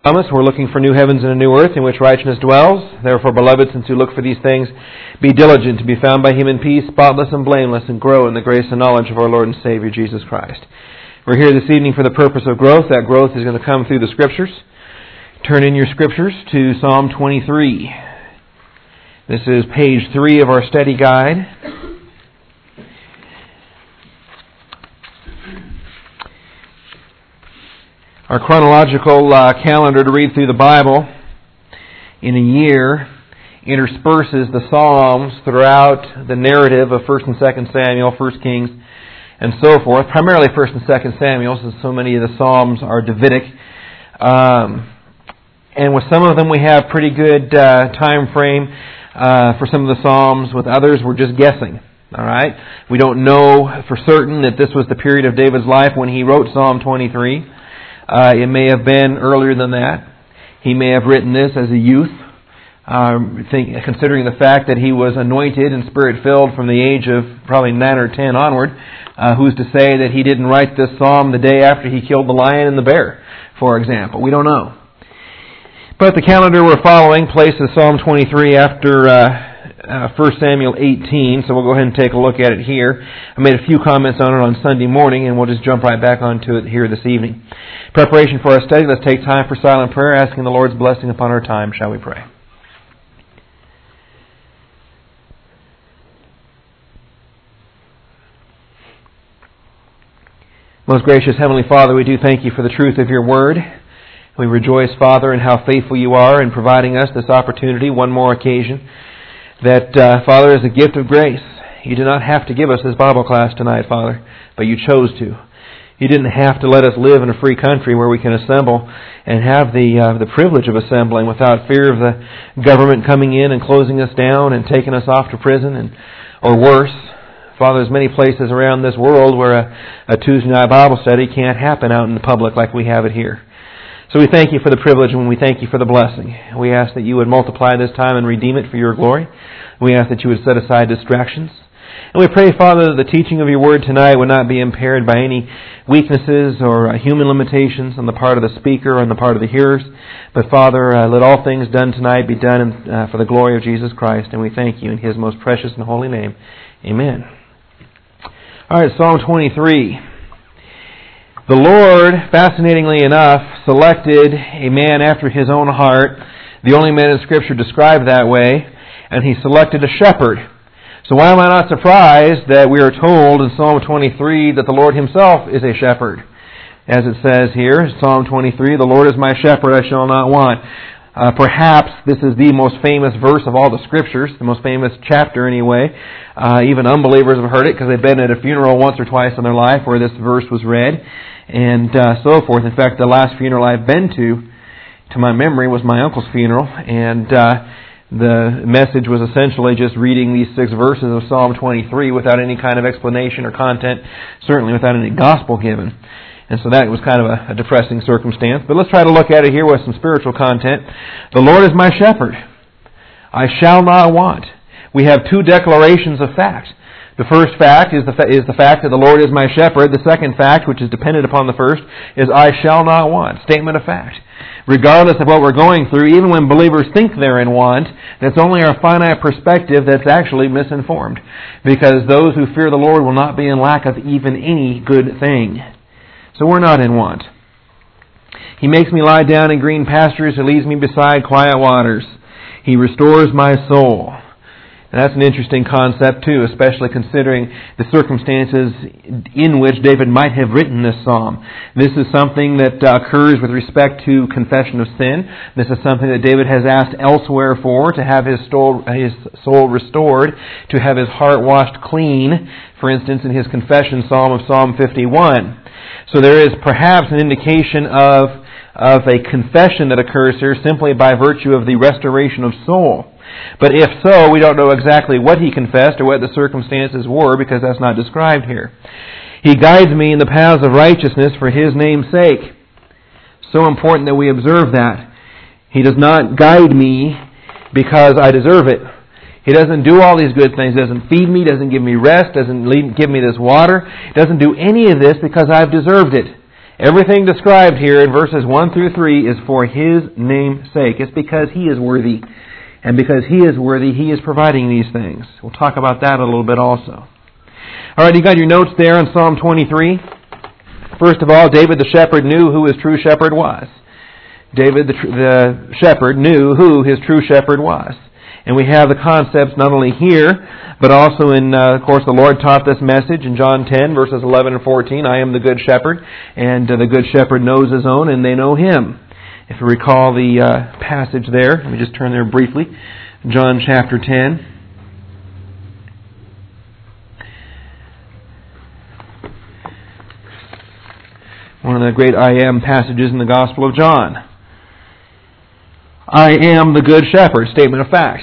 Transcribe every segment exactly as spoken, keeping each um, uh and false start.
Promise, we're looking for new heavens and a new earth in which righteousness dwells. Therefore, beloved, since you look for these things, be diligent to be found by Him in peace, spotless and blameless, and grow in the grace and knowledge of our Lord and Savior, Jesus Christ. We're here this evening for the purpose of growth. That growth is going to come through the Scriptures. Turn in your Scriptures to Psalm twenty-three. This is page three of our study guide. Our chronological uh, calendar to read through the Bible in a year intersperses the Psalms throughout the narrative of First and Second Samuel, First Kings, and so forth. Primarily First and Second Samuel, since so many of the Psalms are Davidic. Um, and with some of them we have pretty good uh, time frame uh, for some of the Psalms. With others we're just guessing. All right, we don't know for certain that this was the period of David's life when he wrote Psalm twenty-three. Uh, it may have been earlier than that. He may have written this as a youth, um, think, considering the fact that he was anointed and Spirit-filled from the age of probably nine or ten onward. Uh, who's to say that he didn't write this psalm the day after he killed the lion and the bear, for example? We don't know. But the calendar we're following places Psalm twenty-three after uh, uh, First Samuel eighteen, so we'll go ahead and take a look at it here. I made a few comments on it on Sunday morning, and we'll just jump right back onto it here this evening. Preparation for our study, let's take time for silent prayer, asking the Lord's blessing upon our time. Shall we pray? Most gracious Heavenly Father, we do thank you for the truth of your word. We rejoice, Father, in how faithful you are in providing us this opportunity, one more occasion, that, uh, Father, is a gift of grace. You did not have to give us this Bible class tonight, Father, but you chose to. You didn't have to let us live in a free country where we can assemble and have the uh, the privilege of assembling without fear of the government coming in and closing us down and taking us off to prison, and or worse. Father, there's many places around this world where a, a Tuesday night Bible study can't happen out in the public like we have it here. So we thank you for the privilege and we thank you for the blessing. We ask that you would multiply this time and redeem it for your glory. We ask that you would set aside distractions. And we pray, Father, that the teaching of your word tonight would not be impaired by any weaknesses or uh, human limitations on the part of the speaker or on the part of the hearers. But, Father, uh, let all things done tonight be done in, uh, for the glory of Jesus Christ. And we thank you in His most precious and holy name. Amen. All right, Psalm twenty-three. The Lord, fascinatingly enough, selected a man after His own heart, the only man in Scripture described that way, and He selected a shepherd. So why am I not surprised that we are told in Psalm twenty-three that the Lord Himself is a shepherd? As it says here, Psalm twenty-three, the Lord is my shepherd, I shall not want. Uh, perhaps this is the most famous verse of all the Scriptures, the most famous chapter anyway. Uh, even unbelievers have heard it because they've been at a funeral once or twice in their life where this verse was read, and uh, so forth. In fact, the last funeral I've been to, to my memory, was my uncle's funeral, and uh, the message was essentially just reading these six verses of Psalm twenty-three without any kind of explanation or content, certainly without any gospel given. And so that was kind of a, a depressing circumstance. But let's try to look at it here with some spiritual content. The Lord is my shepherd. I shall not want. We have two declarations of fact. The first fact is the, fa- is the fact that the Lord is my shepherd. The second fact, which is dependent upon the first, is I shall not want. Statement of fact. Regardless of what we're going through, even when believers think they're in want, that's only our finite perspective that's actually misinformed. Because those who fear the Lord will not be in lack of even any good thing. So we're not in want. He makes me lie down in green pastures. He leads me beside quiet waters. He restores my soul. And that's an interesting concept too, especially considering the circumstances in which David might have written this psalm. This is something that uh, occurs with respect to confession of sin. This is something that David has asked elsewhere for, to have his soul, his soul restored, to have his heart washed clean, for instance, in his confession psalm of Psalm fifty-one. So there is perhaps an indication of, of a confession that occurs here simply by virtue of the restoration of soul. But if so, we don't know exactly what he confessed or what the circumstances were, because that's not described here. He guides me in the paths of righteousness for His name's sake. So important that we observe that. He does not guide me because I deserve it. He doesn't do all these good things. He doesn't feed me, doesn't give me rest, doesn't lead, give me this water. He doesn't do any of this because I've deserved it. Everything described here in verses one through three is for His name's sake. It's because He is worthy. And because He is worthy, He is providing these things. We'll talk about that a little bit also. All right, you got your notes there in Psalm twenty-three. First of all, David the shepherd knew who his true shepherd was. David the, the shepherd knew who his true shepherd was. And we have the concepts not only here, but also in, uh, of course, the Lord taught this message in John ten, verses eleven and fourteen. I am the good shepherd, and uh, the good shepherd knows his own, and they know him. If you recall the uh, passage there, let me just turn there briefly. John chapter ten. One of the great I am passages in the Gospel of John. I am the good shepherd, statement of fact.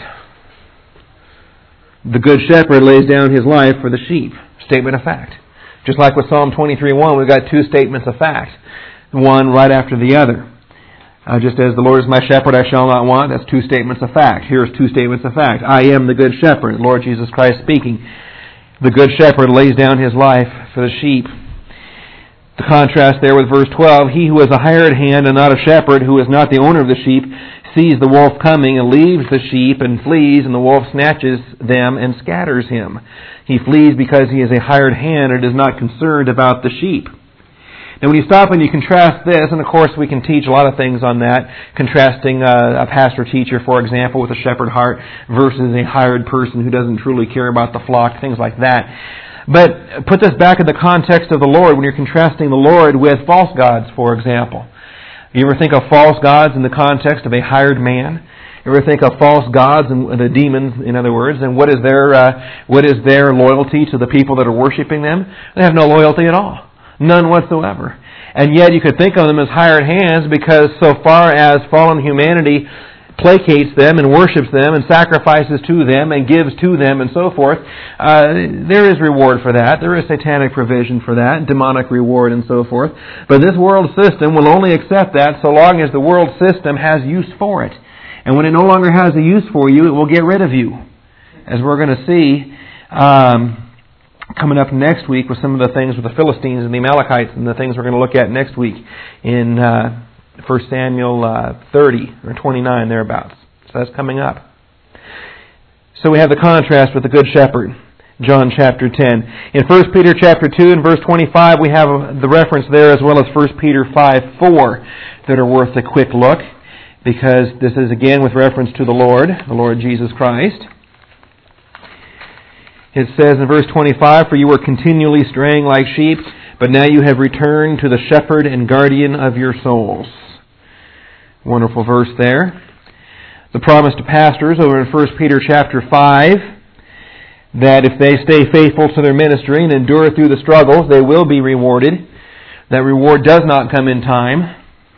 The good shepherd lays down his life for the sheep, statement of fact. Just like with Psalm twenty-three one, we've got two statements of fact, one right after the other. Uh, just as the Lord is my shepherd, I shall not want, that's two statements of fact. Here's two statements of fact. I am the good shepherd, Lord Jesus Christ speaking. The good shepherd lays down his life for the sheep. The contrast there with verse twelve, he who is a hired hand and not a shepherd, who is not the owner of the sheep, sees the wolf coming and leaves the sheep and flees, and the wolf snatches them and scatters him. He flees because he is a hired hand and is not concerned about the sheep. Now when you stop and you contrast this, and of course we can teach a lot of things on that, contrasting uh, a pastor-teacher, for example, with a shepherd heart versus a hired person who doesn't truly care about the flock, things like that. But put this back in the context of the Lord when you're contrasting the Lord with false gods, for example. You ever think of false gods in the context of a hired man? You ever think of false gods and the demons, in other words, and what is their uh, what is their loyalty to the people that are worshiping them? They have no loyalty at all, none whatsoever. And yet you could think of them as hired hands because so far as fallen humanity placates them and worships them and sacrifices to them and gives to them and so forth, uh, there is reward for that. There is satanic provision for that, demonic reward and so forth. But this world system will only accept that so long as the world system has use for it. And when it no longer has a use for you, it will get rid of you. As we're going to see um, coming up next week with some of the things with the Philistines and the Amalekites and the things we're going to look at next week in Uh, First Samuel uh, thirty or twenty-nine, thereabouts. So that's coming up. So we have the contrast with the Good Shepherd, John chapter ten. In First Peter chapter two and verse twenty-five, we have the reference there as well as First Peter five four that are worth a quick look, because this is again with reference to the Lord, the Lord Jesus Christ. It says in verse twenty-five, "For you were continually straying like sheep, but now you have returned to the shepherd and guardian of your souls." Wonderful verse there. The promise to pastors over in First Peter chapter five, that if they stay faithful to their ministry and endure through the struggles, they will be rewarded. That reward does not come in time.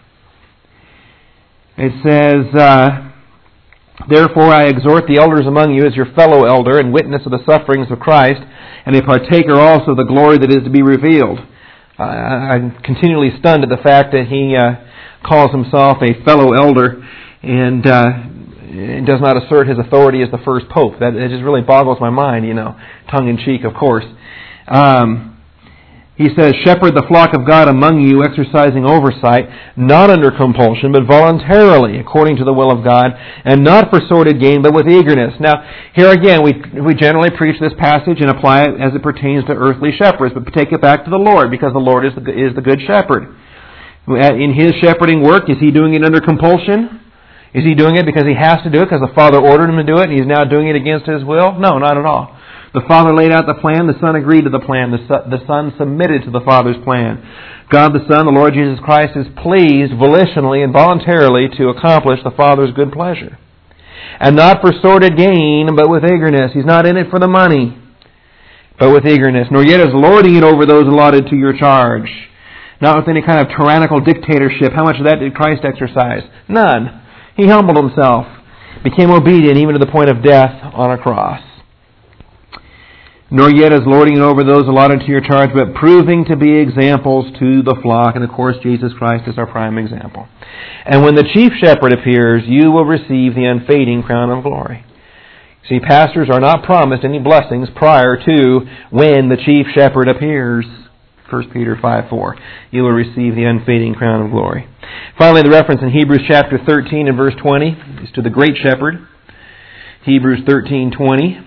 It says, uh, "Therefore I exhort the elders among you as your fellow elder and witness of the sufferings of Christ, and a partaker also of the glory that is to be revealed." Uh, I'm continually stunned at the fact that he uh, calls himself a fellow elder and uh, does not assert his authority as the first pope. That it just really boggles my mind, you know, tongue-in-cheek, of course. Um, he says, "Shepherd the flock of God among you, exercising oversight, not under compulsion, but voluntarily, according to the will of God, and not for sordid gain, but with eagerness." Now, here again, we we generally preach this passage and apply it as it pertains to earthly shepherds, but take it back to the Lord, because the Lord is the, is the good shepherd. In His shepherding work, is He doing it under compulsion? Is He doing it because He has to do it, because the Father ordered Him to do it, and He's now doing it against His will? No, not at all. The Father laid out the plan, the Son agreed to the plan, the Son, the Son submitted to the Father's plan. God the Son, the Lord Jesus Christ, is pleased volitionally and voluntarily to accomplish the Father's good pleasure. And not for sordid gain, but with eagerness. He's not in it for the money, but with eagerness. Nor yet is lording it over those allotted to your charge. Not with any kind of tyrannical dictatorship. How much of that did Christ exercise? None. He humbled Himself, became obedient even to the point of death on a cross. Nor yet as lording it over those allotted to your charge, but proving to be examples to the flock. And of course, Jesus Christ is our prime example. And when the chief shepherd appears, you will receive the unfading crown of glory. See, pastors are not promised any blessings prior to when the chief shepherd appears. First Peter five four. You will receive the unfading crown of glory. Finally, the reference in Hebrews chapter thirteen and verse twenty is to the great shepherd. Hebrews thirteen twenty.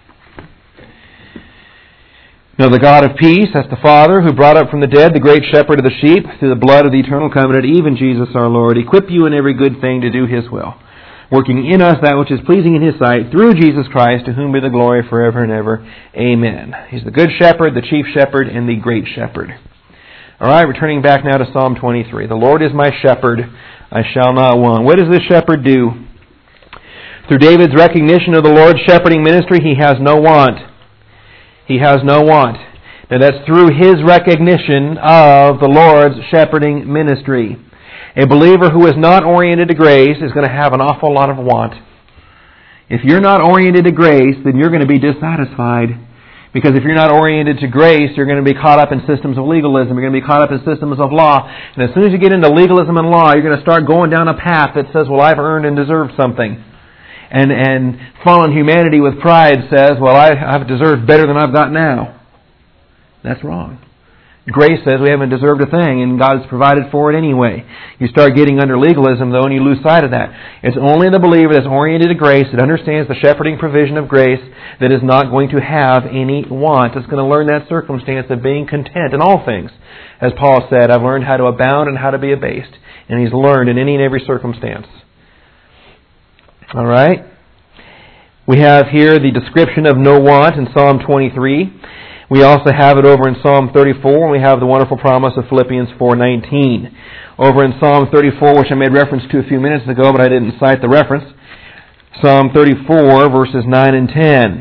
Now the God of peace, that's the Father, who brought up from the dead the great shepherd of the sheep, through the blood of the eternal covenant, even Jesus our Lord, equip you in every good thing to do His will, working in us that which is pleasing in His sight, through Jesus Christ, to whom be the glory forever and ever. Amen. He's the good shepherd, the chief shepherd, and the great shepherd. All right, returning back now to Psalm twenty-three. The Lord is my shepherd, I shall not want. What does this shepherd do? Through David's recognition of the Lord's shepherding ministry, he has no want. He has no want. Now that's through his recognition of the Lord's shepherding ministry. A believer who is not oriented to grace is going to have an awful lot of want. If you're not oriented to grace, then you're going to be dissatisfied. Because if you're not oriented to grace, you're going to be caught up in systems of legalism. You're going to be caught up in systems of law. And as soon as you get into legalism and law, you're going to start going down a path that says, well, I've earned and deserved something. And and fallen humanity with pride says, well, I, I've deserved better than I've got now. That's wrong. Grace says we haven't deserved a thing, and God's provided for it anyway. You start getting under legalism, though, and you lose sight of that. It's only the believer that's oriented to grace, that understands the shepherding provision of grace, that is not going to have any want. It's going to learn that circumstance of being content in all things. As Paul said, I've learned how to abound and how to be abased. And he's learned in any and every circumstance. All right. We have here the description of no want in Psalm twenty-three. We also have it over in Psalm thirty-four, and we have the wonderful promise of Philippians four nineteen. Over in Psalm thirty-four, which I made reference to a few minutes ago, but I didn't cite the reference. Psalm thirty-four, verses nine and ten.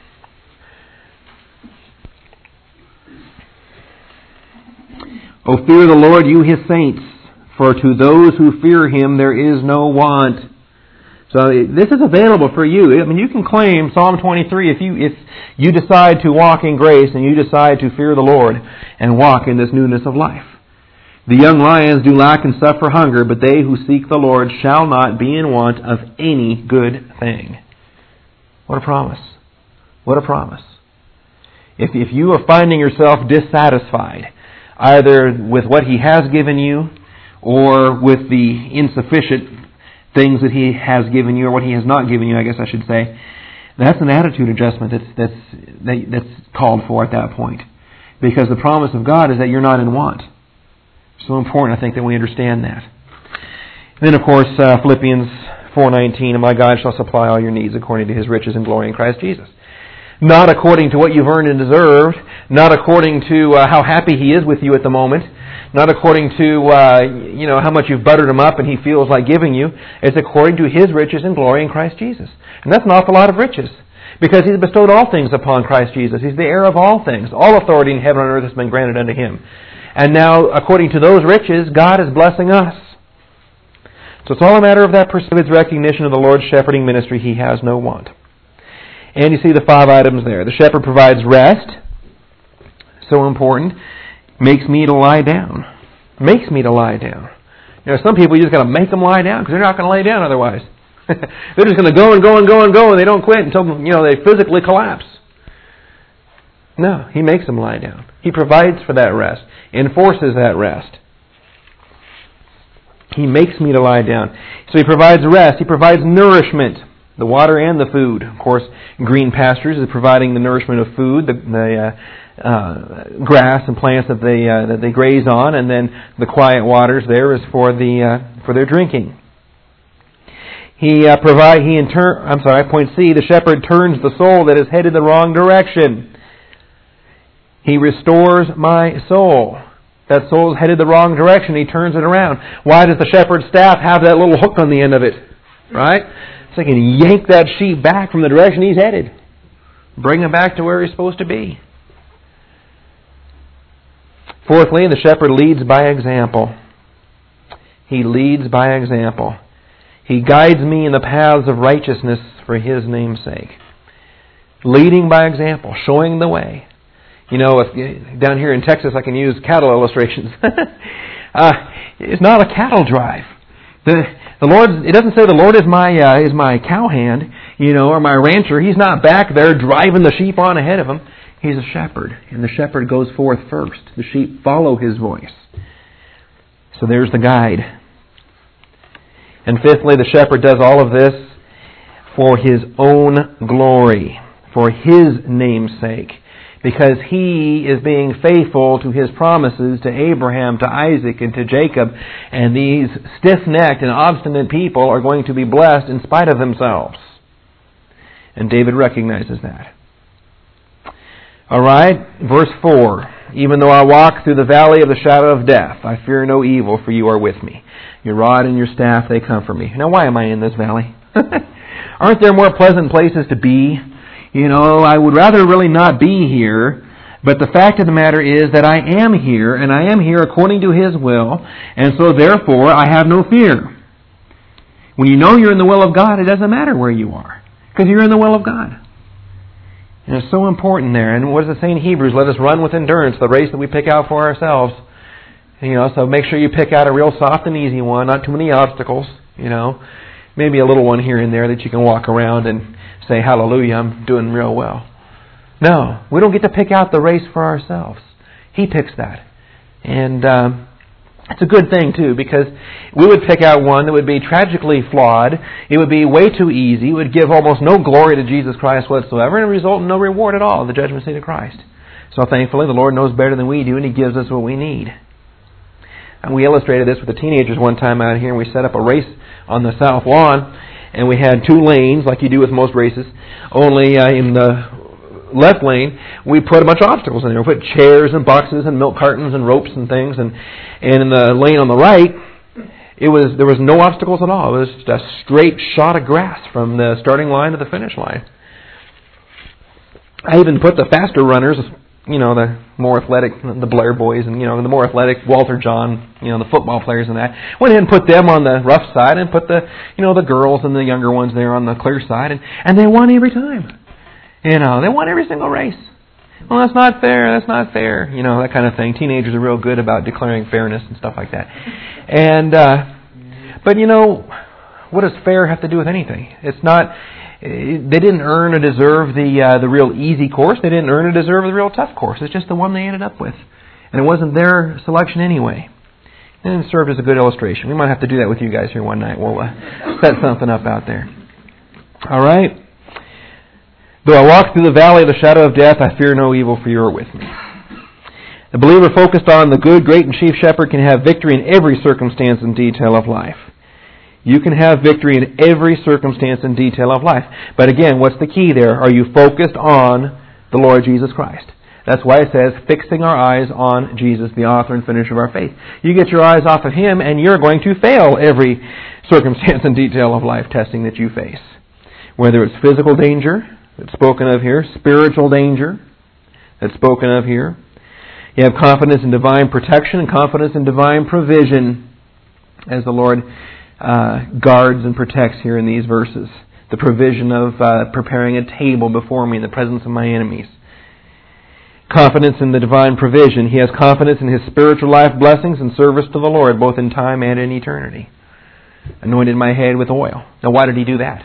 O fear the Lord, you His saints, for to those who fear Him there is no want. So this is available for you. I mean, you can claim Psalm twenty-three if you if you decide to walk in grace and you decide to fear the Lord and walk in this newness of life. The young lions do lack and suffer hunger, but they who seek the Lord shall not be in want of any good thing. What a promise. What a promise. If if you are finding yourself dissatisfied, either with what He has given you or with the insufficient things that He has given you or what He has not given you, I guess I should say, that's an attitude adjustment that's that's that, that's called for at that point. Because the promise of God is that you're not in want. So important, I think, that we understand that. And then, of course, uh, Philippians four nineteen, and my God shall supply all your needs according to His riches and glory in Christ Jesus. Not according to what you've earned and deserved, not according to uh, how happy He is with you at the moment, not according to uh, you know how much you've buttered Him up and He feels like giving you. It's according to His riches and glory in Christ Jesus. And that's an awful lot of riches, because He's bestowed all things upon Christ Jesus. He's the heir of all things. All authority in heaven and earth has been granted unto Him. And now, according to those riches, God is blessing us. So it's all a matter of that perseverance recognition of the Lord's shepherding ministry. He has no want. And you see the five items there. The shepherd provides rest. So important. Makes me to lie down. Makes me to lie down. You know, some people, you just got to make them lie down because they're not going to lay down otherwise. They're just going to go and go and go and go, and they don't quit until, you know, they physically collapse. No, He makes them lie down. He provides for that rest. Enforces that rest. He makes me to lie down. So He provides rest. He provides nourishment. The water and the food. Of course, green pastures is providing the nourishment of food, the, the uh, uh, grass and plants that they uh, that they graze on, and then the quiet waters there is for the uh, for their drinking. He uh, provide. He in turn. I'm sorry. Point C. The shepherd turns the soul that is headed the wrong direction. He restores my soul. That soul is headed the wrong direction. He turns it around. Why does the shepherd's staff have that little hook on the end of it? Right? So he can yank that sheep back from the direction he's headed. Bring him back to where he's supposed to be. Fourthly, the shepherd leads by example. He leads by example. He guides me in the paths of righteousness for His name's sake. Leading by example, showing the way. You know, if down here in Texas I can use cattle illustrations. uh, it's not a cattle drive. The the Lord, it doesn't say the Lord is my uh, is my cowhand, you know, or my rancher. He's not back there driving the sheep on ahead of him. He's a shepherd, and the shepherd goes forth first. The sheep follow his voice. So there's the guide. And fifthly, the shepherd does all of this for his own glory, for his name's sake, because he is being faithful to his promises to Abraham, to Isaac, and to Jacob, and these stiff-necked and obstinate people are going to be blessed in spite of themselves. And David recognizes that. All right, verse four. Even though I walk through the valley of the shadow of death, I fear no evil, for you are with me. Your rod and your staff, they comfort me. Now, why am I in this valley? Aren't there more pleasant places to be? You know, I would rather really not be here, but the fact of the matter is that I am here, and I am here according to His will, and so therefore I have no fear. When you know you're in the will of God, it doesn't matter where you are, because you're in the will of God. And it's so important there. And what does it say in Hebrews? Let us run with endurance the race that we pick out for ourselves. You know, so make sure you pick out a real soft and easy one, not too many obstacles, you know. Maybe a little one here and there that you can walk around and say, hallelujah, I'm doing real well. No, we don't get to pick out the race for ourselves. He picks that. And um, it's a good thing, too, because we would pick out one that would be tragically flawed. It would be way too easy. It would give almost no glory to Jesus Christ whatsoever and result in no reward at all, the judgment seat of Christ. So thankfully, the Lord knows better than we do, and He gives us what we need. And we illustrated this with the teenagers one time out here, and we set up a race on the south lawn, and we had two lanes, like you do with most races, only uh, in the left lane, we put a bunch of obstacles in there. We put chairs and boxes and milk cartons and ropes and things, and, and in the lane on the right, it was there was no obstacles at all. It was just a straight shot of grass from the starting line to the finish line. I even put the faster runners, you know, the more athletic, the Blair boys, and, you know, the more athletic Walter John, you know, the football players and that. Went ahead and put them on the rough side and put the, you know, the girls and the younger ones there on the clear side, and, and they won every time. You know, they won every single race. Well, that's not fair, that's not fair. You know, that kind of thing. Teenagers are real good about declaring fairness and stuff like that. And, uh, but you know, what does fair have to do with anything? It's not, they didn't earn or deserve the uh, the real easy course. They didn't earn or deserve the real tough course. It's just the one they ended up with. And it wasn't their selection anyway. And it served as a good illustration. We might have to do that with you guys here one night. We'll uh, set something up out there. All right. Though I walk through the valley of the shadow of death, I fear no evil, for you are with me. The believer focused on the good, great, and chief shepherd can have victory in every circumstance and detail of life. You can have victory in every circumstance and detail of life. But again, what's the key there? Are you focused on the Lord Jesus Christ? That's why it says, fixing our eyes on Jesus, the author and finisher of our faith. You get your eyes off of Him, and you're going to fail every circumstance and detail of life testing that you face. Whether it's physical danger, that's spoken of here, spiritual danger, that's spoken of here. You have confidence in divine protection and confidence in divine provision, as the Lord uh, guards and protects here in these verses. The provision of uh, preparing a table before me in the presence of my enemies. Confidence in the divine provision. He has confidence in his spiritual life blessings and service to the Lord, both in time and in eternity. Anointed my head with oil. Now, why did he do that?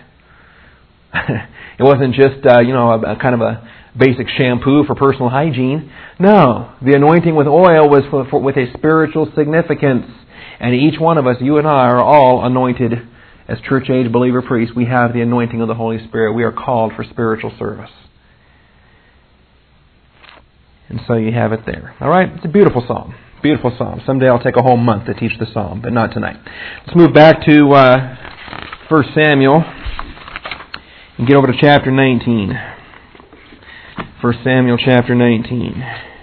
It wasn't just, uh, you know, a, a kind of a basic shampoo for personal hygiene. No, the anointing with oil was for, for, with a spiritual significance. And each one of us, you and I, are all anointed as church-age believer priests. We have the anointing of the Holy Spirit. We are called for spiritual service. And so you have it there. All right? It's a beautiful psalm. Beautiful psalm. Someday I'll take a whole month to teach the psalm, but not tonight. Let's move back to uh, First Samuel. And get over to chapter nineteen. First Samuel chapter nineteen.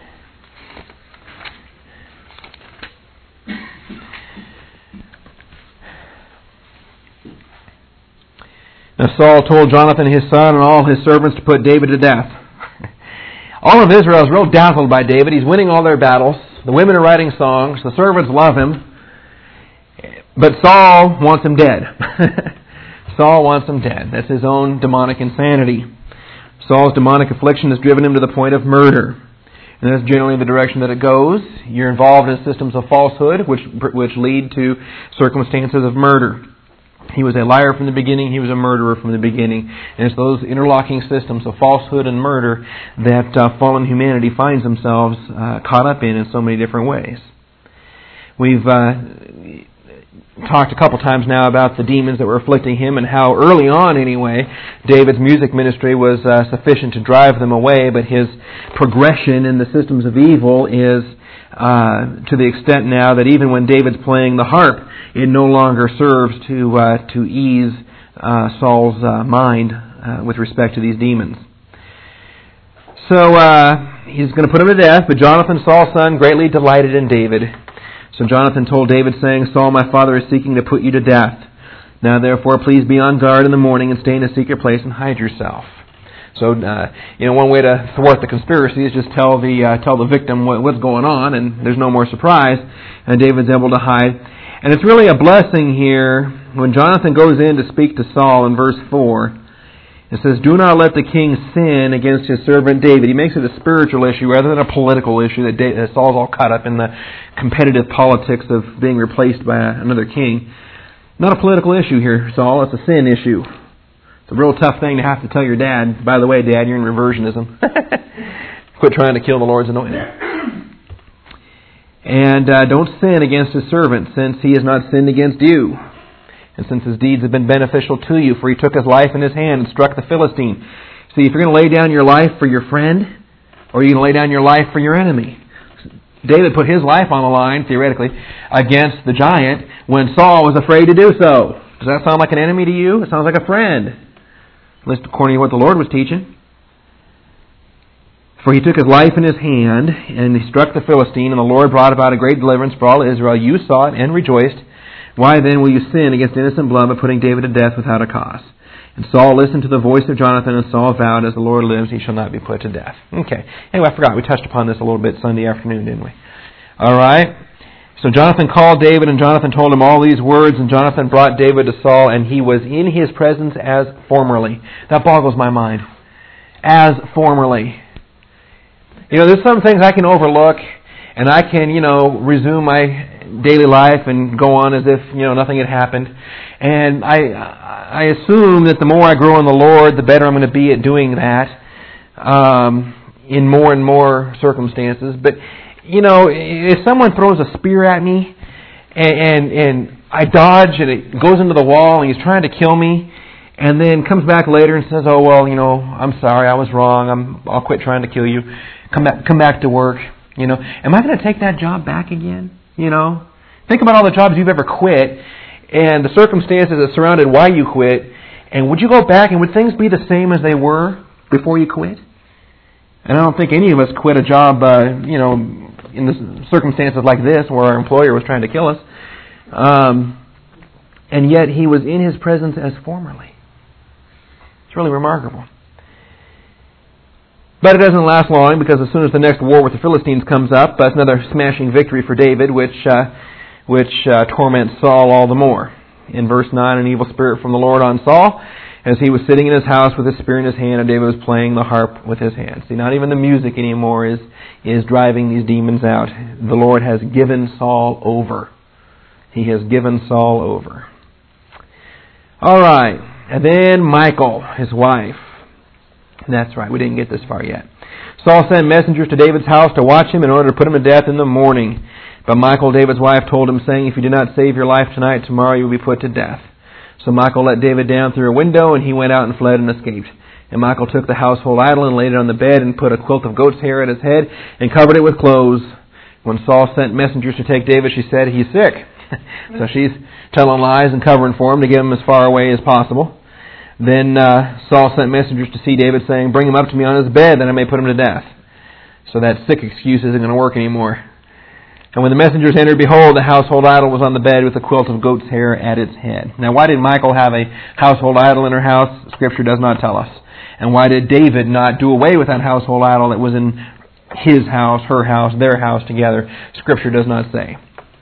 Now Saul told Jonathan his son and all his servants to put David to death. All of Israel is real dazzled by David. He's winning all their battles. The women are writing songs. The servants love him. But Saul wants him dead. Saul wants him dead. That's his own demonic insanity. Saul's demonic affliction has driven him to the point of murder. And that's generally the direction that it goes. You're involved in systems of falsehood, which which lead to circumstances of murder. He was a liar from the beginning. He was a murderer from the beginning. And it's those interlocking systems of falsehood and murder that uh, fallen humanity finds themselves uh, caught up in in so many different ways. We've uh, talked a couple times now about the demons that were afflicting him and how early on, anyway, David's music ministry was uh, sufficient to drive them away, but his progression in the systems of evil is uh, to the extent now that even when David's playing the harp, it no longer serves to uh, to ease uh, Saul's uh, mind uh, with respect to these demons. So uh, he's going to put him to death, but Jonathan, Saul's son, greatly delighted in David. So Jonathan told David, saying, Saul, my father, is seeking to put you to death. Now therefore, please be on guard in the morning and stay in a secret place and hide yourself. So, uh, you know, one way to thwart the conspiracy is just tell the uh, tell the victim what, what's going on, and there's no more surprise. And David's able to hide. And it's really a blessing here when Jonathan goes in to speak to Saul in verse four. It says, do not let the king sin against his servant David. He makes it a spiritual issue rather than a political issue that David, Saul's all caught up in the competitive politics of being replaced by another king. Not a political issue here, Saul. It's a sin issue. It's a real tough thing to have to tell your dad, by the way, Dad, you're in reversionism. Quit trying to kill the Lord's anointed. And uh, don't sin against his servant, since he has not sinned against you. And since his deeds have been beneficial to you, for he took his life in his hand and struck the Philistine. See, if you're going to lay down your life for your friend, or you're going to lay down your life for your enemy. David put his life on the line, theoretically, against the giant when Saul was afraid to do so. Does that sound like an enemy to you? It sounds like a friend. At least according to what the Lord was teaching. For he took his life in his hand, and he struck the Philistine, and the Lord brought about a great deliverance for all Israel. You saw it and rejoiced. Why then will you sin against innocent blood by putting David to death without a cause? And Saul listened to the voice of Jonathan, and Saul vowed, as the Lord lives, he shall not be put to death. Okay. Anyway, I forgot. We touched upon this a little bit Sunday afternoon, didn't we? All right. So Jonathan called David, and Jonathan told him all these words, and Jonathan brought David to Saul, and he was in his presence as formerly. That boggles my mind. As formerly. You know, there's some things I can overlook, and I can, you know, resume my daily life and go on as if, you know, nothing had happened. And I I assume that the more I grow in the Lord, the better I'm going to be at doing that um, in more and more circumstances. But, you know, if someone throws a spear at me and, and, and I dodge and it goes into the wall and he's trying to kill me, and then comes back later and says, oh, well, you know, I'm sorry, I was wrong, I'm, I'll quit trying to kill you, come back, come back to work, you know, am I going to take that job back again? You know, think about all the jobs you've ever quit and the circumstances that surrounded why you quit, and would you go back and would things be the same as they were before you quit? And I don't think any of us quit a job, uh, you know, in the circumstances like this where our employer was trying to kill us. Um, and yet he was in his presence as formerly. It's really remarkable. But it doesn't last long, because as soon as the next war with the Philistines comes up, that's another smashing victory for David, which uh, which uh, torments Saul all the more. In verse nine, an evil spirit from the Lord on Saul, as he was sitting in his house with his spear in his hand, and David was playing the harp with his hand. See, not even the music anymore is, is driving these demons out. The Lord has given Saul over. He has given Saul over. All right. And then Michal, his wife. That's right, we didn't get this far yet. Saul sent messengers to David's house to watch him in order to put him to death in the morning. But Michal, David's wife, told him, saying, if you do not save your life tonight, tomorrow you will be put to death. So Michal let David down through a window, and he went out and fled and escaped. And Michal took the household idol and laid it on the bed, and put a quilt of goat's hair at his head, and covered it with clothes. When Saul sent messengers to take David, she said, he's sick. So she's telling lies and covering for him to get him as far away as possible. Then uh, Saul sent messengers to see David, saying, bring him up to me on his bed, that I may put him to death. So that sick excuse isn't going to work anymore. And when the messengers entered, behold, the household idol was on the bed with a quilt of goat's hair at its head. Now, why did Michal have a household idol in her house? Scripture does not tell us. And why did David not do away with that household idol that was in his house, her house, their house together? Scripture does not say.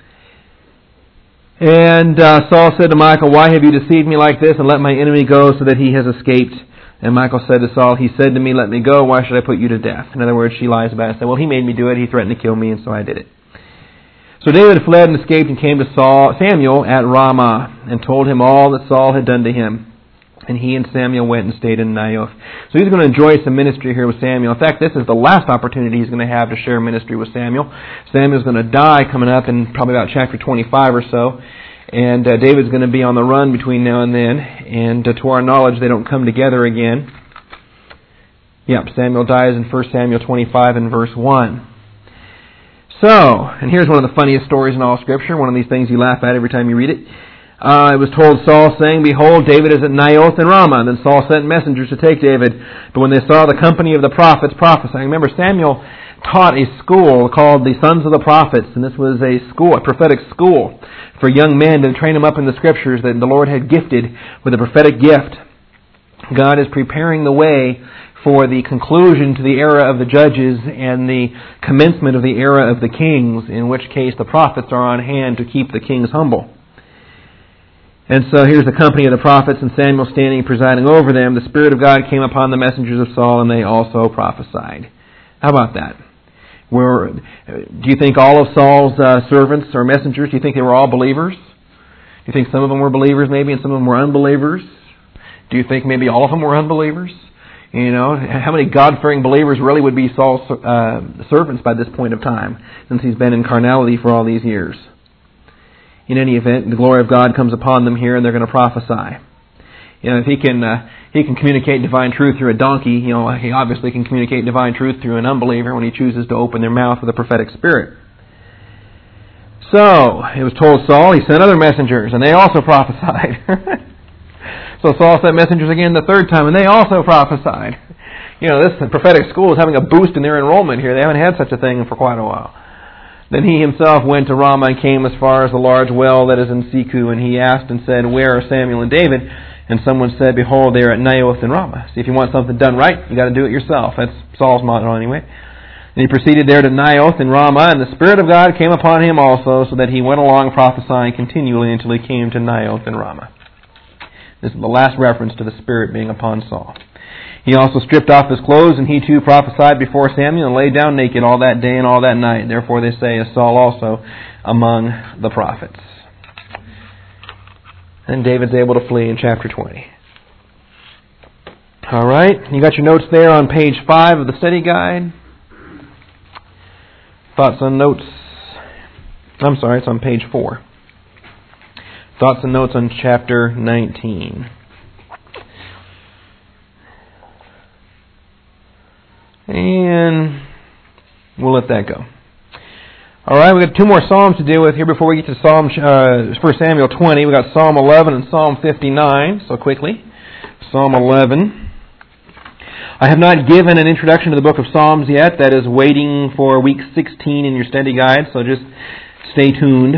And uh, Saul said to Michal, why have you deceived me like this, and let my enemy go so that he has escaped? And Michal said to Saul, he said to me, let me go, why should I put you to death? In other words, she lies about it and said, well, he made me do it, he threatened to kill me, and so I did it. So David fled and escaped and came to Saul, Samuel at Ramah and told him all that Saul had done to him. And he and Samuel went and stayed in Naioth. So he's going to enjoy some ministry here with Samuel. In fact, this is the last opportunity he's going to have to share ministry with Samuel. Samuel's going to die coming up in probably about chapter twenty-five or so. And uh, David's going to be on the run between now and then. And uh, to our knowledge, they don't come together again. Yep, Samuel dies in First Samuel twenty-five and verse one. So, and here's one of the funniest stories in all Scripture, one of these things you laugh at every time you read it. Uh, it was told Saul, saying, Behold, David is at Naioth and Ramah. And then Saul sent messengers to take David. But when they saw the company of the prophets prophesying, remember Samuel taught a school called the Sons of the Prophets, and this was a school, a prophetic school for young men to train them up in the Scriptures that the Lord had gifted with a prophetic gift. God is preparing the way for the conclusion to the era of the judges and the commencement of the era of the kings, in which case the prophets are on hand to keep the kings humble. And so here's the company of the prophets, and Samuel standing presiding over them. The Spirit of God came upon the messengers of Saul, and they also prophesied. How about that? Were, do you think all of Saul's uh, servants or messengers, do you think they were all believers? Do you think some of them were believers maybe and some of them were unbelievers? Do you think maybe all of them were unbelievers? You know, how many God-fearing believers really would be Saul's uh, servants by this point of time, since he's been in carnality for all these years? In any event, the glory of God comes upon them here, and they're going to prophesy. You know, if he can, uh, he can communicate divine truth through a donkey, you know, he obviously can communicate divine truth through an unbeliever when he chooses to open their mouth with a prophetic spirit. So, it was told Saul, he sent other messengers, and they also prophesied. So Saul sent messengers again the third time, and they also prophesied. You know, this prophetic school is having a boost in their enrollment here. They haven't had such a thing for quite a while. Then he himself went to Ramah and came as far as the large well that is in Seku, and he asked and said, Where are Samuel and David? And someone said, Behold, they are at Naioth and Ramah. See, if you want something done right, you got to do it yourself. That's Saul's motto anyway. And he proceeded there to Naioth and Ramah, and the Spirit of God came upon him also, so that he went along prophesying continually until he came to Naioth and Ramah. This is the last reference to the Spirit being upon Saul. He also stripped off his clothes, and he too prophesied before Samuel, and lay down naked all that day and all that night. Therefore they say, is Saul also among the prophets. And David's able to flee in chapter twenty. All right, you got your notes there on page five of the study guide. Thoughts on notes. I'm sorry, it's on page four. Thoughts and notes on chapter nineteen. And we'll let that go. All right, we've got two more Psalms to deal with here before we get to Psalm uh, First Samuel twenty. We've got Psalm eleven and Psalm fifty-nine. So quickly, Psalm eleven. I have not given an introduction to the book of Psalms yet. That is waiting for week sixteen in your study guide, so just stay tuned.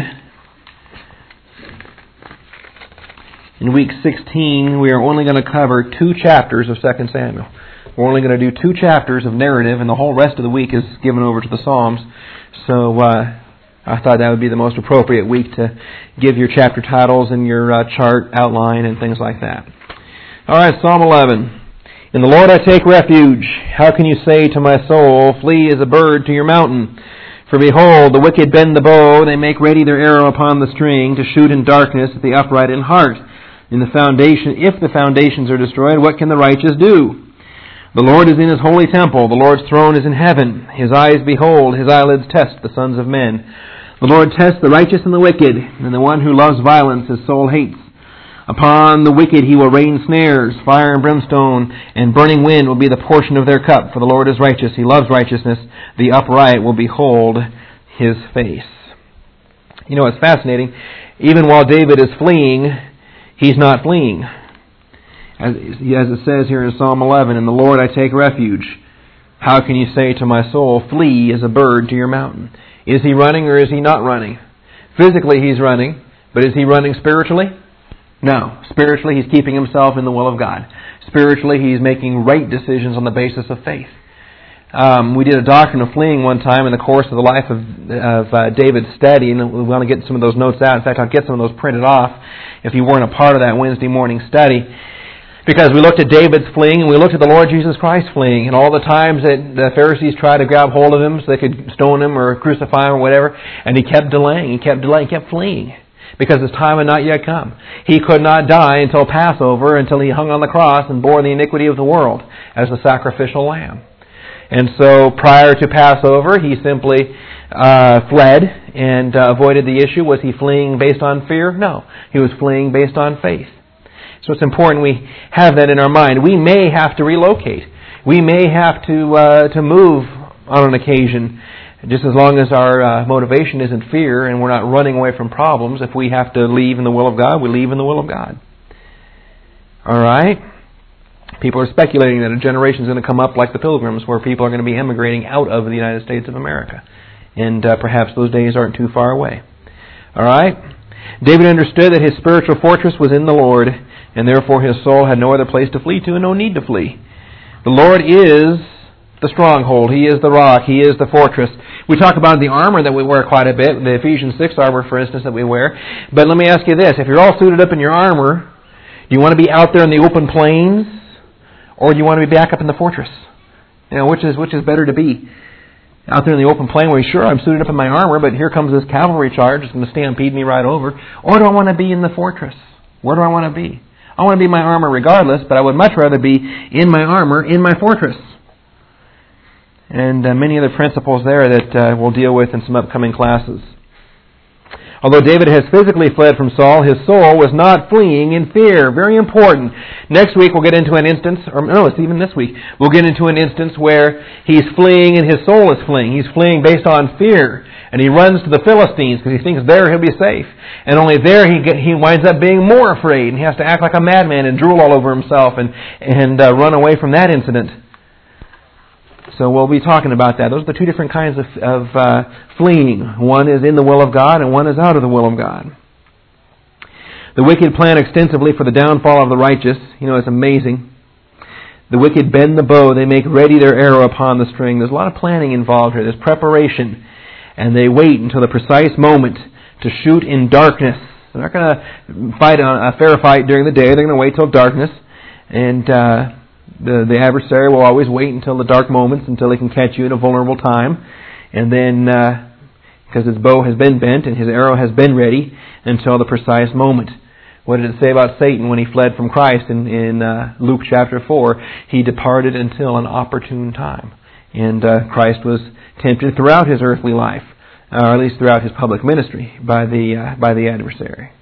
In week sixteen, we are only going to cover two chapters of Second Samuel. We're only going to do two chapters of narrative, and the whole rest of the week is given over to the Psalms. So uh, I thought that would be the most appropriate week to give your chapter titles and your uh, chart outline and things like that. All right, Psalm eleven. In the Lord I take refuge. How can you say to my soul, Flee as a bird to your mountain? For behold, the wicked bend the bow, they make ready their arrow upon the string, to shoot in darkness at the upright in heart. In the foundation, if the foundations are destroyed, what can the righteous do? The Lord is in His holy temple. The Lord's throne is in heaven. His eyes behold, His eyelids test the sons of men. The Lord tests the righteous and the wicked, and the one who loves violence His soul hates. Upon the wicked He will rain snares, fire and brimstone, and burning wind will be the portion of their cup. For the Lord is righteous. He loves righteousness. The upright will behold His face. You know, it's fascinating. Even while David is fleeing, he's not fleeing. As, as it says here in Psalm eleven, In the Lord I take refuge. How can you say to my soul, Flee as a bird to your mountain? Is he running or is he not running? Physically he's running, but is he running spiritually? No. Spiritually he's keeping himself in the will of God. Spiritually he's making right decisions on the basis of faith. Um, we did a doctrine of fleeing one time in the course of the life of, of uh, David's study, and we want to get some of those notes out. In fact, I'll get some of those printed off if you weren't a part of that Wednesday morning study. Because we looked at David's fleeing, and we looked at the Lord Jesus Christ fleeing, and all the times that the Pharisees tried to grab hold of him so they could stone him or crucify him or whatever, and he kept delaying, he kept delaying, he kept fleeing, because his time had not yet come. He could not die until Passover, until he hung on the cross and bore the iniquity of the world as the sacrificial lamb. And so prior to Passover, he simply uh, fled and uh, avoided the issue. Was he fleeing based on fear? No. He was fleeing based on faith. So it's important we have that in our mind. We may have to relocate. We may have to uh, to move on an occasion, just as long as our uh, motivation isn't fear and we're not running away from problems. If we have to leave in the will of God, we leave in the will of God. All right? People are speculating that a generation is going to come up like the Pilgrims, where people are going to be emigrating out of the United States of America. And uh, perhaps those days aren't too far away. All right? David understood that his spiritual fortress was in the Lord, and therefore his soul had no other place to flee to and no need to flee. The Lord is the stronghold. He is the rock. He is the fortress. We talk about the armor that we wear quite a bit, the Ephesians six armor, for instance, that we wear. But let me ask you this. If you're all suited up in your armor, do you want to be out there in the open plains, or do you want to be back up in the fortress? You know, which is which is better to be? Out there in the open plain where, sure, I'm suited up in my armor, but here comes this cavalry charge. It's going to stampede me right over. Or do I want to be in the fortress? Where do I want to be? I want to be in my armor regardless, but I would much rather be in my armor, in my fortress. And uh, many other principles there that uh, we'll deal with in some upcoming classes. Although David has physically fled from Saul, his soul was not fleeing in fear. Very important. Next week we'll get into an instance, or no, it's even this week, we'll get into an instance where he's fleeing and his soul is fleeing. He's fleeing based on fear. And he runs to the Philistines because he thinks there he'll be safe. And only there he get, he winds up being more afraid. And he has to act like a madman and drool all over himself and, and uh, run away from that incident. So we'll be talking about that. Those are the two different kinds of, of uh, fleeing. One is in the will of God and one is out of the will of God. The wicked plan extensively for the downfall of the righteous. You know, it's amazing. The wicked bend the bow. They make ready their arrow upon the string. There's a lot of planning involved here. There's preparation. And they wait until the precise moment to shoot in darkness. They're not going to fight a fair fight during the day. They're going to wait till darkness. And uh, the, the adversary will always wait until the dark moments, until he can catch you at a vulnerable time. And then, uh, because his bow has been bent and his arrow has been ready, until the precise moment. What did it say about Satan when he fled from Christ in, in uh, Luke chapter four? He departed until an opportune time. And uh, Christ was tempted throughout his earthly life, or at least throughout his public ministry, by the uh, by the adversary.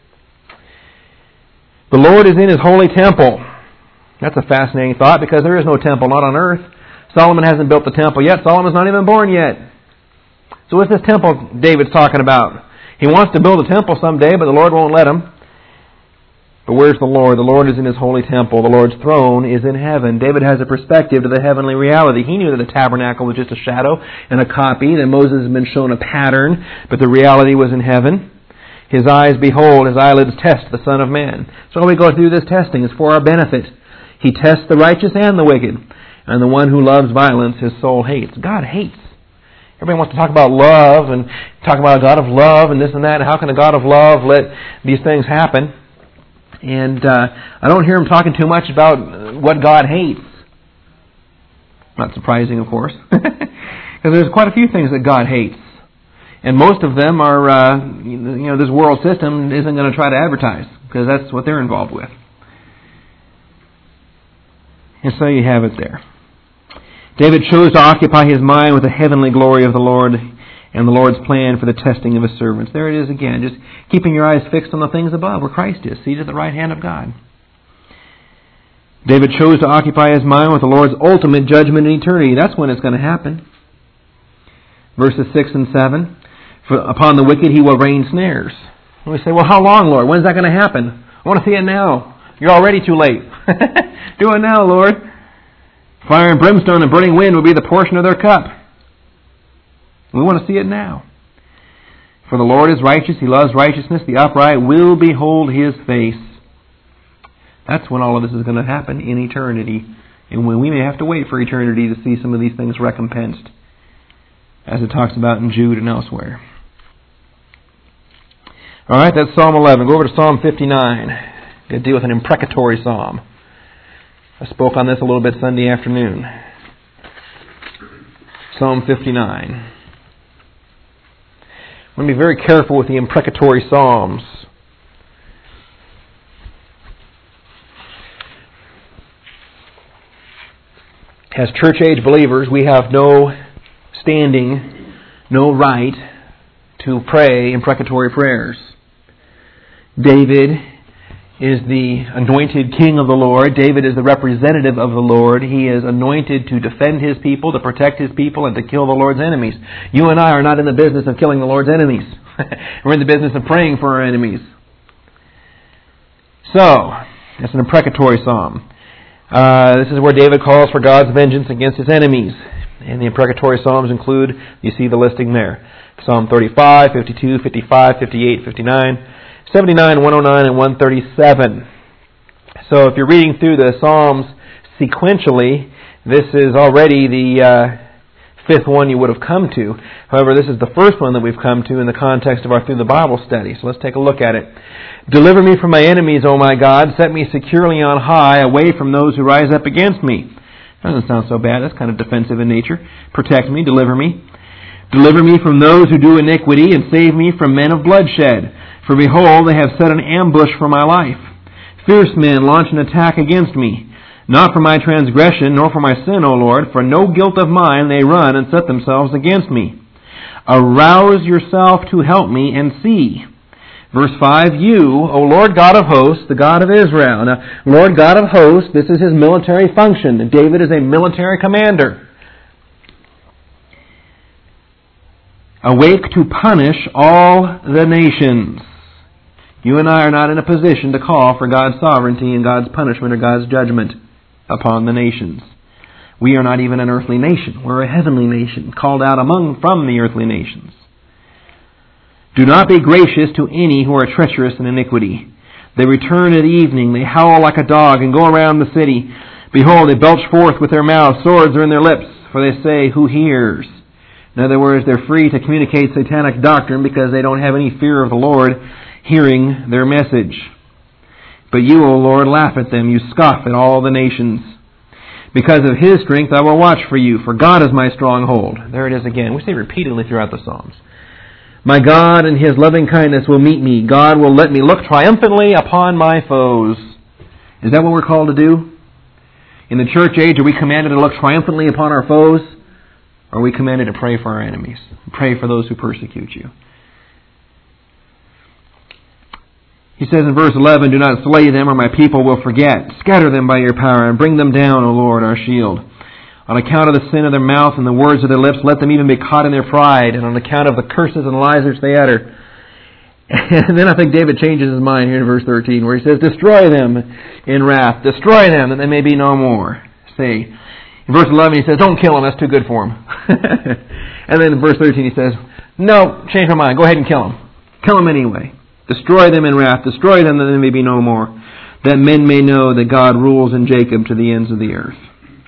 The Lord is in His holy temple. That's a fascinating thought, because there is no temple, not on earth. Solomon hasn't built the temple yet. Solomon's not even born yet. So what's this temple David's talking about? He wants to build a temple someday, but the Lord won't let him. But where's the Lord? The Lord is in His holy temple. The Lord's throne is in heaven. David has a perspective to the heavenly reality. He knew that the tabernacle was just a shadow and a copy, that Moses had been shown a pattern, but the reality was in heaven. His eyes behold, His eyelids test the Son of Man. So we go through this testing. It's for our benefit. He tests the righteous and the wicked. And the one who loves violence, his soul hates. God hates. Everybody wants to talk about love and talk about a God of love and this and that. And how can a God of love let these things happen? And uh, I don't hear him talking too much about what God hates. Not surprising, of course. Because there's quite a few things that God hates. And most of them are, uh, you know, this world system isn't going to try to advertise, because that's what they're involved with. And so you have it there. David chose to occupy his mind with the heavenly glory of the Lord and the Lord's plan for the testing of His servants. There it is again, just keeping your eyes fixed on the things above, where Christ is, seated at the right hand of God. David chose to occupy his mind with the Lord's ultimate judgment in eternity. That's when it's going to happen. Verses six and seven. For upon the wicked He will rain snares. And we say, well, how long, Lord? When's that going to happen? I want to see it now. You're already too late. Do it now, Lord. Fire and brimstone and burning wind will be the portion of their cup. We want to see it now. For the Lord is righteous, He loves righteousness, the upright will behold His face. That's when all of this is going to happen, in eternity. And when we may have to wait for eternity to see some of these things recompensed, as it talks about in Jude and elsewhere. Alright, that's Psalm eleven. Go over to Psalm fifty-nine. Going to deal with an imprecatory psalm. I spoke on this a little bit Sunday afternoon. Psalm fifty-nine. I'm going to be very careful with the imprecatory psalms. As church-age believers, we have no standing, no right to pray imprecatory prayers. David is the anointed king of the Lord. David is the representative of the Lord. He is anointed to defend his people, to protect his people, and to kill the Lord's enemies. You and I are not in the business of killing the Lord's enemies. We're in the business of praying for our enemies. So, that's an imprecatory psalm. Uh, this is where David calls for God's vengeance against his enemies. And the imprecatory psalms include, you see the listing there, Psalm thirty-five, fifty-two, fifty-five, fifty-eight, fifty-nine, seventy-nine, one oh nine, and one thirty-seven. So if you're reading through the Psalms sequentially, this is already the uh, fifth one you would have come to. However, this is the first one that we've come to in the context of our Through the Bible study. So let's take a look at it. Deliver me from my enemies, O my God. Set me securely on high, away from those who rise up against me. Doesn't sound so bad. That's kind of defensive in nature. Protect me, deliver me. Deliver me from those who do iniquity, and save me from men of bloodshed. For behold, they have set an ambush for my life. Fierce men launch an attack against me. Not for my transgression, nor for my sin, O Lord, for no guilt of mine they run and set themselves against me. Arouse yourself to help me, and see. Verse five, you, O Lord God of hosts, the God of Israel. Now, Lord God of hosts, this is his military function. David is a military commander. Awake to punish all the nations. You and I are not in a position to call for God's sovereignty and God's punishment or God's judgment upon the nations. We are not even an earthly nation. We're a heavenly nation, called out among from the earthly nations. Do not be gracious to any who are treacherous in iniquity. They return at evening, they howl like a dog, and go around the city. Behold, they belch forth with their mouths, swords are in their lips, for they say, who hears? In other words, they're free to communicate satanic doctrine because they don't have any fear of the Lord hearing their message. But you, O Lord, laugh at them, you scoff at all the nations. Because of his strength I will watch for you, for God is my stronghold. There it is again. We say repeatedly throughout the Psalms. My God in his loving kindness will meet me. God will let me look triumphantly upon my foes. Is that what we're called to do? In the church age, are we commanded to look triumphantly upon our foes? Or are we commanded to pray for our enemies? Pray for those who persecute you. He says in verse eleven, do not slay them or my people will forget. Scatter them by your power and bring them down, O Lord, our shield. On account of the sin of their mouth and the words of their lips, let them even be caught in their pride, and on account of the curses and lies which they utter. And then I think David changes his mind here in verse thirteen, where he says, destroy them in wrath. Destroy them, that they may be no more. See, in verse eleven he says, don't kill them, that's too good for them. And then in verse thirteen he says, no, change my mind, go ahead and kill them. Kill them anyway. Destroy them in wrath. Destroy them, that they may be no more. That men may know that God rules in Jacob to the ends of the earth.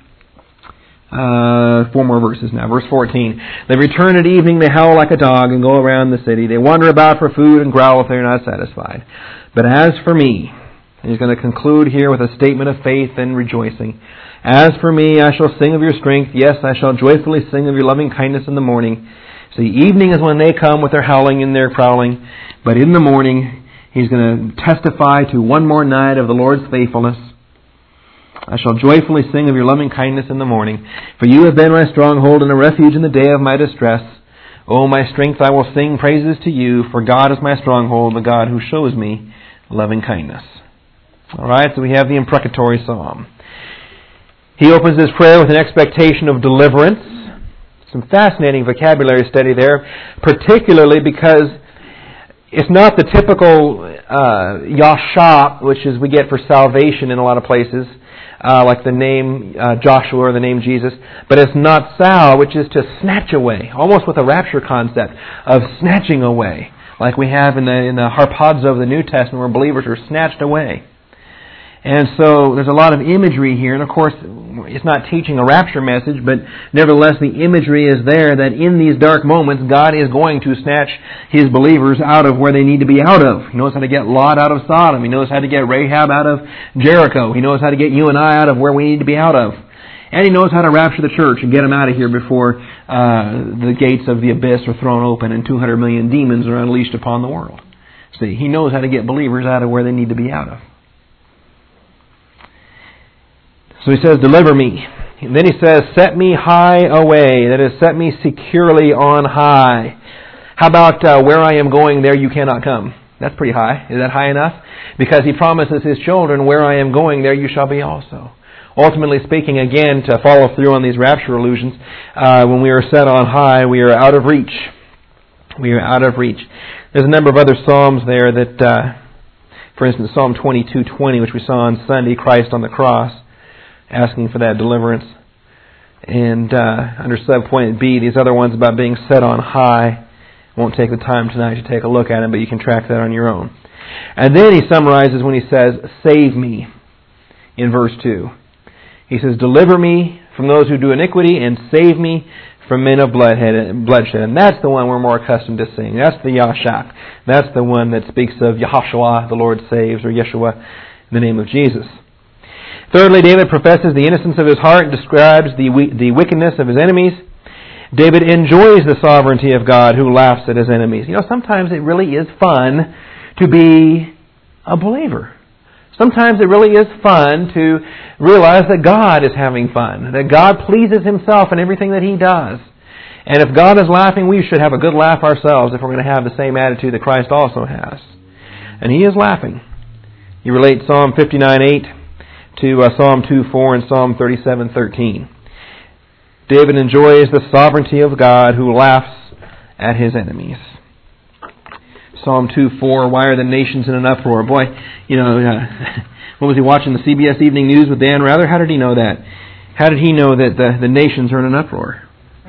Uh, four more verses now. Verse fourteen. They return at evening, they howl like a dog and go around the city. They wander about for food and growl if they are not satisfied. But as for me, and he's going to conclude here with a statement of faith and rejoicing. As for me, I shall sing of your strength. Yes, I shall joyfully sing of your loving kindness in the morning. See, evening is when they come with their howling and their prowling. But in the morning, he's going to testify to one more night of the Lord's faithfulness. I shall joyfully sing of your loving kindness in the morning. For you have been my stronghold and a refuge in the day of my distress. O my strength, I will sing praises to you, for God is my stronghold, the God who shows me loving kindness. All right, so we have the imprecatory psalm. He opens his prayer with an expectation of deliverance. Some fascinating vocabulary study there, particularly because it's not the typical uh, yasha, which is we get for salvation in a lot of places. Uh, like the name uh, Joshua or the name Jesus, but it's not sal, which is to snatch away, almost with a rapture concept of snatching away, like we have in the in the harpazo of the New Testament, where believers are snatched away. And so there's a lot of imagery here, and of course it's not teaching a rapture message, but nevertheless the imagery is there that in these dark moments God is going to snatch His believers out of where they need to be out of. He knows how to get Lot out of Sodom. He knows how to get Rahab out of Jericho. He knows how to get you and I out of where we need to be out of. And He knows how to rapture the church and get them out of here before uh, the gates of the abyss are thrown open and two hundred million demons are unleashed upon the world. See, He knows how to get believers out of where they need to be out of. So He says, deliver me. And then He says, set me high away. That is, set me securely on high. How about uh, where I am going, there you cannot come? That's pretty high. Is that high enough? Because He promises His children, where I am going, there you shall be also. Ultimately speaking, again, to follow through on these rapture allusions, uh, when we are set on high, we are out of reach. We are out of reach. There's a number of other psalms there that, uh, for instance, Psalm twenty-two twenty, which we saw on Sunday, Christ on the cross, asking for that deliverance. And uh, under subpoint B, these other ones about being set on high. Won't take the time tonight to take a look at them, but you can track that on your own. And then he summarizes when he says, save me, in verse two. He says, deliver me from those who do iniquity and save me from men of bloodshed. And that's the one we're more accustomed to seeing. That's the Yashak. That's the one that speaks of Yahushua, the Lord saves, or Yeshua, in the name of Jesus. Thirdly, David professes the innocence of his heart and describes the the wickedness of his enemies. David enjoys the sovereignty of God who laughs at his enemies. You know, sometimes it really is fun to be a believer. Sometimes it really is fun to realize that God is having fun, that God pleases Himself in everything that He does. And if God is laughing, we should have a good laugh ourselves if we're going to have the same attitude that Christ also has. And He is laughing. He relates Psalm fifty-nine eight to uh, Psalm two four and Psalm thirty-seven thirteen. David enjoys the sovereignty of God who laughs at His enemies. Psalm two four, why are the nations in an uproar? Boy, you know, uh, what was he watching, the C B S Evening News with Dan Rather? How did he know that? How did he know that the, the nations are in an uproar?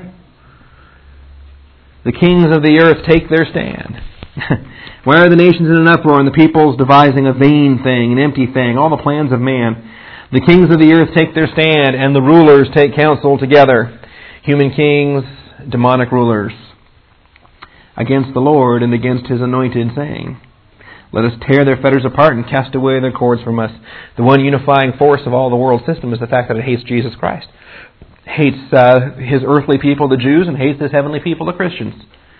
The kings of the earth take their stand. Why are the nations in an uproar and the peoples devising a vain thing, an empty thing, all the plans of man? The kings of the earth take their stand and the rulers take counsel together. Human kings, demonic rulers, against the Lord and against His anointed, saying, let us tear their fetters apart and cast away their cords from us. The one unifying force of all the world system is the fact that it hates Jesus Christ. It hates uh, His earthly people, the Jews, and hates His heavenly people, the Christians.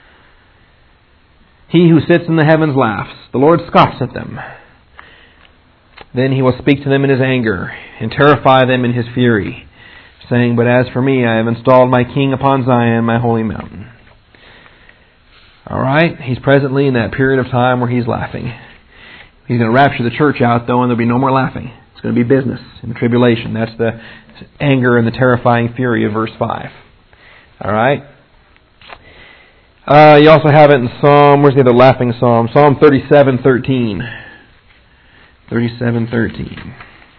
He who sits in the heavens laughs. The Lord scoffs at them. Then He will speak to them in His anger and terrify them in His fury, saying, but as for me, I have installed my king upon Zion, my holy mountain. All right, He's presently in that period of time where He's laughing. He's going to rapture the church out, though, and there'll be no more laughing. It's going to be business in the tribulation. That's the anger and the terrifying fury of verse five. All right. Uh, you also have it in Psalm, where's the other laughing Psalm? Psalm thirty-seven thirteen. thirty-seven thirteen.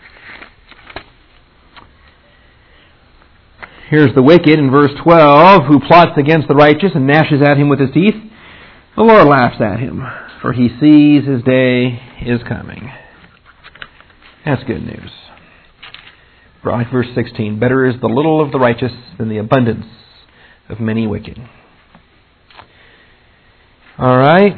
Here's the wicked in verse twelve, who plots against the righteous and gnashes at him with his teeth. The Lord laughs at him, for He sees his day is coming. That's good news. Right, verse sixteen, better is the little of the righteous than the abundance of many wicked. All right.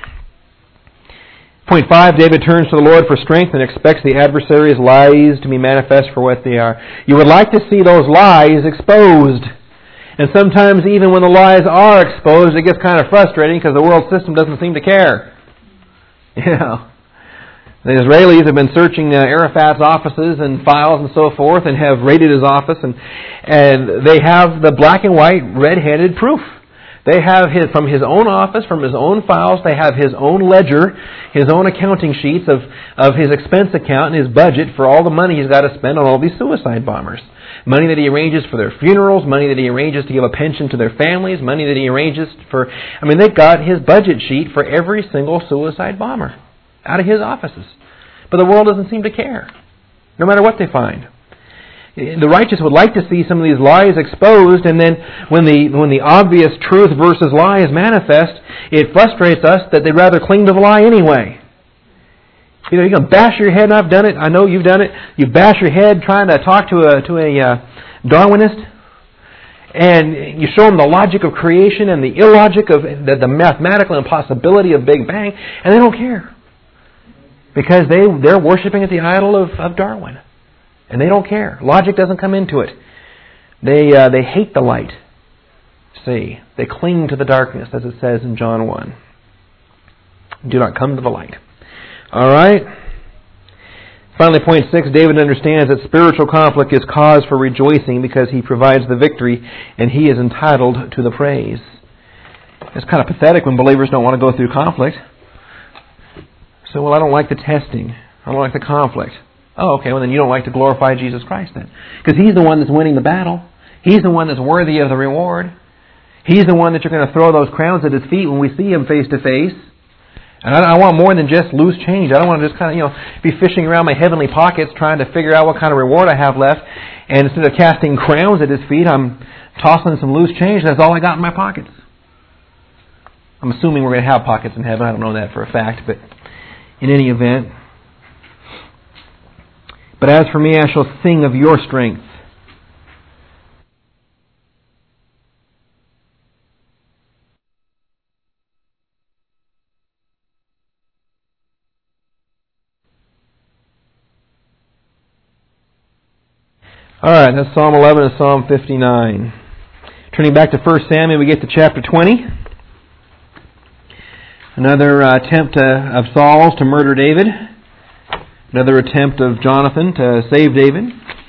Point five, David turns to the Lord for strength and expects the adversary's lies to be manifest for what they are. You would like to see those lies exposed. And sometimes even when the lies are exposed, it gets kind of frustrating because the world system doesn't seem to care. You know, the Israelis have been searching uh, Arafat's offices and files and so forth and have raided his office, and and they have the black and white red-headed proof. They have his, from his own office, from his own files, they have his own ledger, his own accounting sheets of, of his expense account and his budget for all the money he's got to spend on all these suicide bombers. Money that he arranges for their funerals, money that he arranges to give a pension to their families, money that he arranges for... I mean, they've got his budget sheet for every single suicide bomber out of his offices. But the world doesn't seem to care, no matter what they find. The righteous would like to see some of these lies exposed, and then when the when the obvious truth versus lie is manifest, it frustrates us that they'd rather cling to the lie anyway. You know, you're going to bash your head, and I've done it. I know you've done it. You bash your head trying to talk to a to a uh, Darwinist, and you show them the logic of creation and the illogic of the, the mathematical impossibility of Big Bang, and they don't care. Because they, they're worshiping at the idol of, of Darwin. And they don't care. Logic doesn't come into it. They uh, they hate the light. See, they cling to the darkness, as it says in John one. Do not come to the light. All right. Finally, point six, David understands that spiritual conflict is cause for rejoicing because he provides the victory and he is entitled to the praise. It's kind of pathetic when believers don't want to go through conflict. So, well, I don't like the testing. I don't like the conflict. Oh, okay, well then you don't like to glorify Jesus Christ then. Because He's the one that's winning the battle. He's the one that's worthy of the reward. He's the one that you're going to throw those crowns at His feet when we see Him face to face. And I, I want more than just loose change. I don't want to just kind of, you know, be fishing around my heavenly pockets trying to figure out what kind of reward I have left. And instead of casting crowns at His feet, I'm tossing some loose change. That's all I got in my pockets. I'm assuming we're going to have pockets in heaven. I don't know that for a fact, but in any event. But as for me, I shall sing of your strength. All right, that's Psalm eleven and Psalm fifty-nine. Turning back to First Samuel, we get to chapter twenty. Another uh, attempt uh, of Saul's to murder David. Another attempt of Jonathan to save David.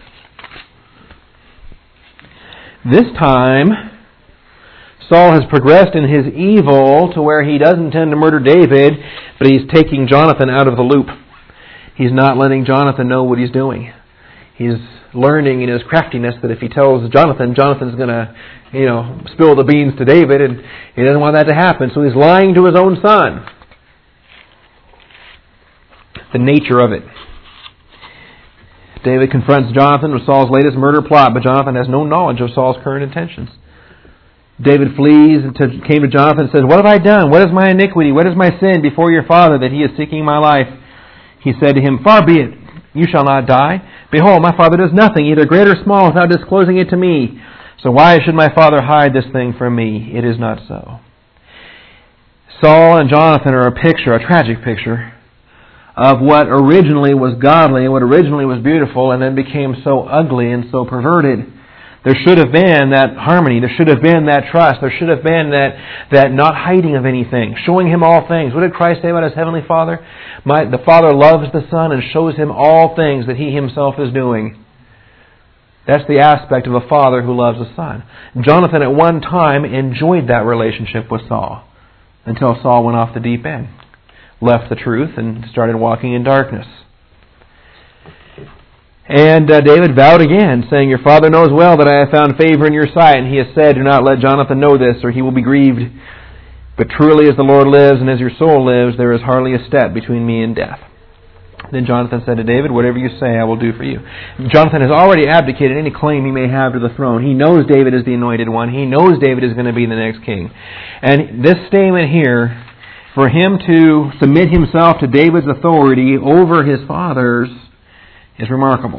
This time, Saul has progressed in his evil to where he doesn't intend to murder David, but he's taking Jonathan out of the loop. He's not letting Jonathan know what he's doing. He's learning in his craftiness that if he tells Jonathan, Jonathan's going to, you know, spill the beans to David, and he doesn't want that to happen. So he's lying to his own son. The nature of it. David confronts Jonathan with Saul's latest murder plot, but Jonathan has no knowledge of Saul's current intentions. David flees and to, came to Jonathan and says, "What have I done? What is my iniquity? What is my sin before your father that he is seeking my life?" He said to him, "Far be it, you shall not die. Behold, my father does nothing, either great or small, without disclosing it to me. So why should my father hide this thing from me? It is not so." Saul and Jonathan are a picture, a tragic picture, of what originally was godly and what originally was beautiful and then became so ugly and so perverted. There should have been that harmony. There should have been that trust. There should have been that, that not hiding of anything, showing Him all things. What did Christ say about His Heavenly Father? My, the Father loves the Son and shows Him all things that He Himself is doing. That's the aspect of a father who loves a son. Jonathan at one time enjoyed that relationship with Saul until Saul went off the deep end, left the truth, and started walking in darkness. And uh, David vowed again, saying, "Your father knows well that I have found favor in your sight, and he has said, do not let Jonathan know this, or he will be grieved. But truly as the Lord lives, and as your soul lives, there is hardly a step between me and death." Then Jonathan said to David, "Whatever you say, I will do for you." Jonathan has already abdicated any claim he may have to the throne. He knows David is the anointed one. He knows David is going to be the next king. And this statement here, for him to submit himself to David's authority over his father's, is remarkable.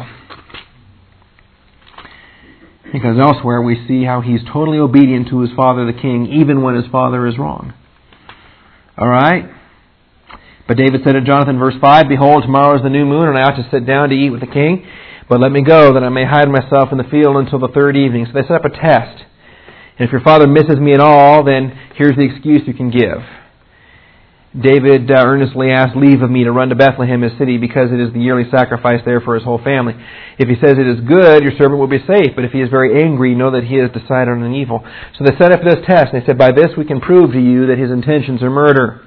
Because elsewhere we see how he's totally obedient to his father the king, even when his father is wrong. Alright? But David said to Jonathan, verse five, "Behold, tomorrow is the new moon, and I ought to sit down to eat with the king. But let me go, that I may hide myself in the field until the third evening." So they set up a test. And if your father misses me at all, then here's the excuse you can give. David uh, earnestly asked leave of me to run to Bethlehem, his city, because it is the yearly sacrifice there for his whole family. If he says it is good, your servant will be safe. But if he is very angry, know that he has decided on an evil. So they set up this test, and they said, "By this we can prove to you that his intentions are murder.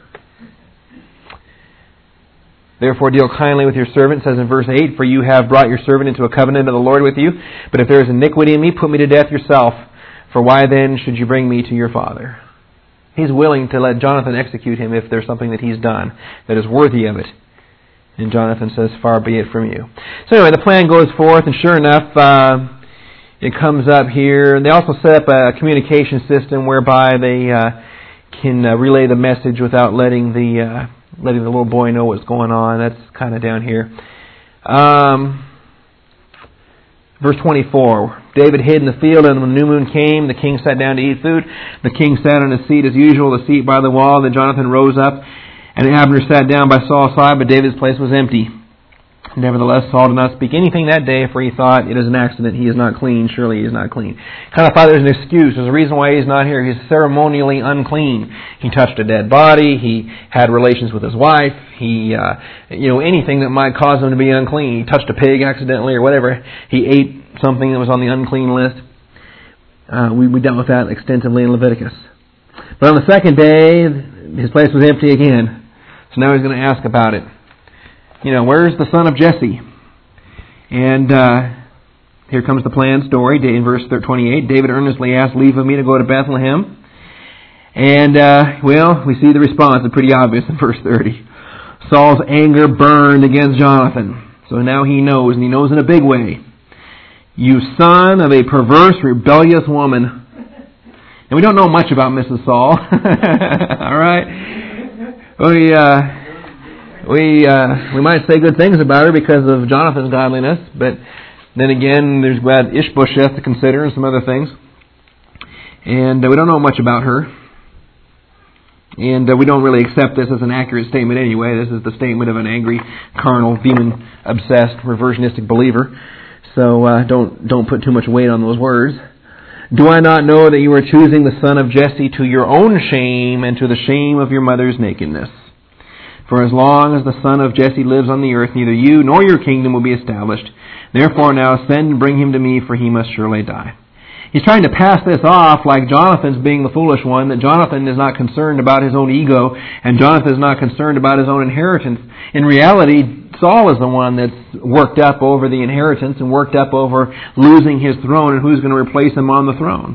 Therefore deal kindly with your servant," says in verse eight, "for you have brought your servant into a covenant of the Lord with you. But if there is iniquity in me, put me to death yourself. For why then should you bring me to your father?" He's willing to let Jonathan execute him if there's something that he's done that is worthy of it. And Jonathan says, "Far be it from you." So anyway, the plan goes forth, and sure enough, uh, it comes up here. And they also set up a communication system whereby they uh, can uh, relay the message without letting the uh, letting the little boy know what's going on. That's kind of down here. Um, verse twenty-four. David hid in the field, and when the new moon came, the king sat down to eat food. The king sat on his seat as usual, the seat by the wall. Then Jonathan rose up, and Abner sat down by Saul's side, but David's place was empty. Nevertheless, Saul did not speak anything that day, for he thought, it is an accident, he is not clean, surely he is not clean. Kind of thought there's an excuse, there's a reason why he's not here. He's ceremonially unclean. He touched a dead body, he had relations with his wife, he, uh, you know, anything that might cause him to be unclean. He touched a pig accidentally or whatever. He ate something that was on the unclean list. Uh, we, we dealt with that extensively in Leviticus. But on the second day, his place was empty again. So now he's going to ask about it. You know, where's the son of Jesse? And uh, here comes the planned story. In verse twenty-eight, David earnestly asked leave of me to go to Bethlehem. And, uh, well, we see the response. It's pretty obvious in verse thirty. Saul's anger burned against Jonathan. So now he knows, and he knows in a big way. You son of a perverse, rebellious woman. And we don't know much about Missus Saul. All right? We... Uh, We uh, we might say good things about her because of Jonathan's godliness, but then again, there's got Ishbosheth to consider and some other things. And uh, we don't know much about her. And uh, we don't really accept this as an accurate statement anyway. This is the statement of an angry, carnal, demon-obsessed, reversionistic believer. So uh, don't don't put too much weight on those words. Do I not know that you are choosing the son of Jesse to your own shame and to the shame of your mother's nakedness? For as long as the son of Jesse lives on the earth, neither you nor your kingdom will be established. Therefore now send and bring him to me, for he must surely die. He's trying to pass this off like Jonathan's being the foolish one, that Jonathan is not concerned about his own ego, and Jonathan is not concerned about his own inheritance. In reality, Saul is the one that's worked up over the inheritance and worked up over losing his throne and who's going to replace him on the throne.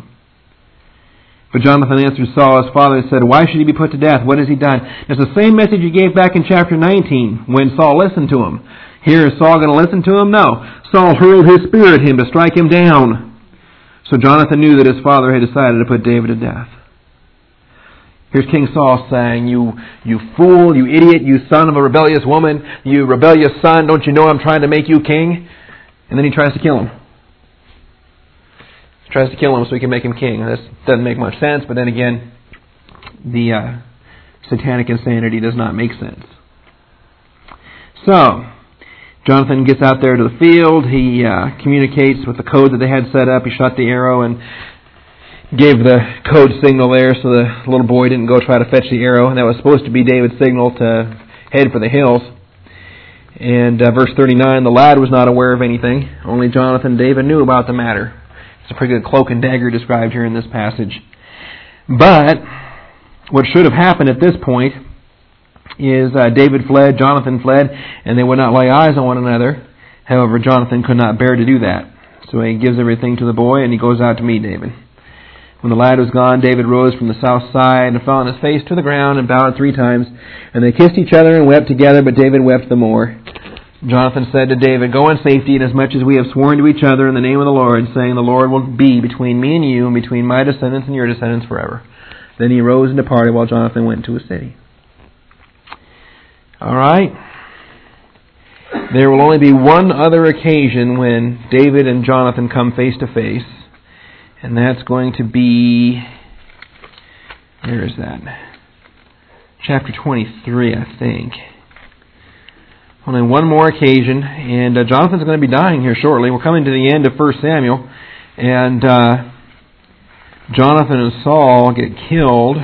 But Jonathan answered Saul, his father, and said, why should he be put to death? What has he done? It's the same message he gave back in chapter nineteen when Saul listened to him. Here, is Saul going to listen to him? No. Saul hurled his spear at him to strike him down. So Jonathan knew that his father had decided to put David to death. Here's King Saul saying, you, you fool, you idiot, you son of a rebellious woman, you rebellious son, don't you know I'm trying to make you king? And then he tries to kill him. Tries to kill him so he can make him king. This doesn't make much sense, but then again, the uh, satanic insanity does not make sense. So, Jonathan gets out there to the field. He uh, communicates with the code that they had set up. He shot the arrow and gave the code signal there so the little boy didn't go try to fetch the arrow. And that was supposed to be David's signal to head for the hills. And uh, verse thirty-nine, the lad was not aware of anything. Only Jonathan and David knew about the matter. It's a pretty good cloak and dagger described here in this passage. But what should have happened at this point is uh, David fled, Jonathan fled, and they would not lay eyes on one another. However, Jonathan could not bear to do that. So he gives everything to the boy, and he goes out to meet David. When the lad was gone, David rose from the south side and fell on his face to the ground and bowed three times. And they kissed each other and wept together, but David wept the more. Jonathan said to David, go in safety, inasmuch as we have sworn to each other in the name of the Lord, saying, the Lord will be between me and you, and between my descendants and your descendants forever. Then he rose and departed, while Jonathan went to his city. All right. There will only be one other occasion when David and Jonathan come face to face, and that's going to be, where is that? Chapter twenty-three, I think. Only one more occasion, and uh, Jonathan's going to be dying here shortly. We're coming to the end of First Samuel, and uh, Jonathan and Saul get killed.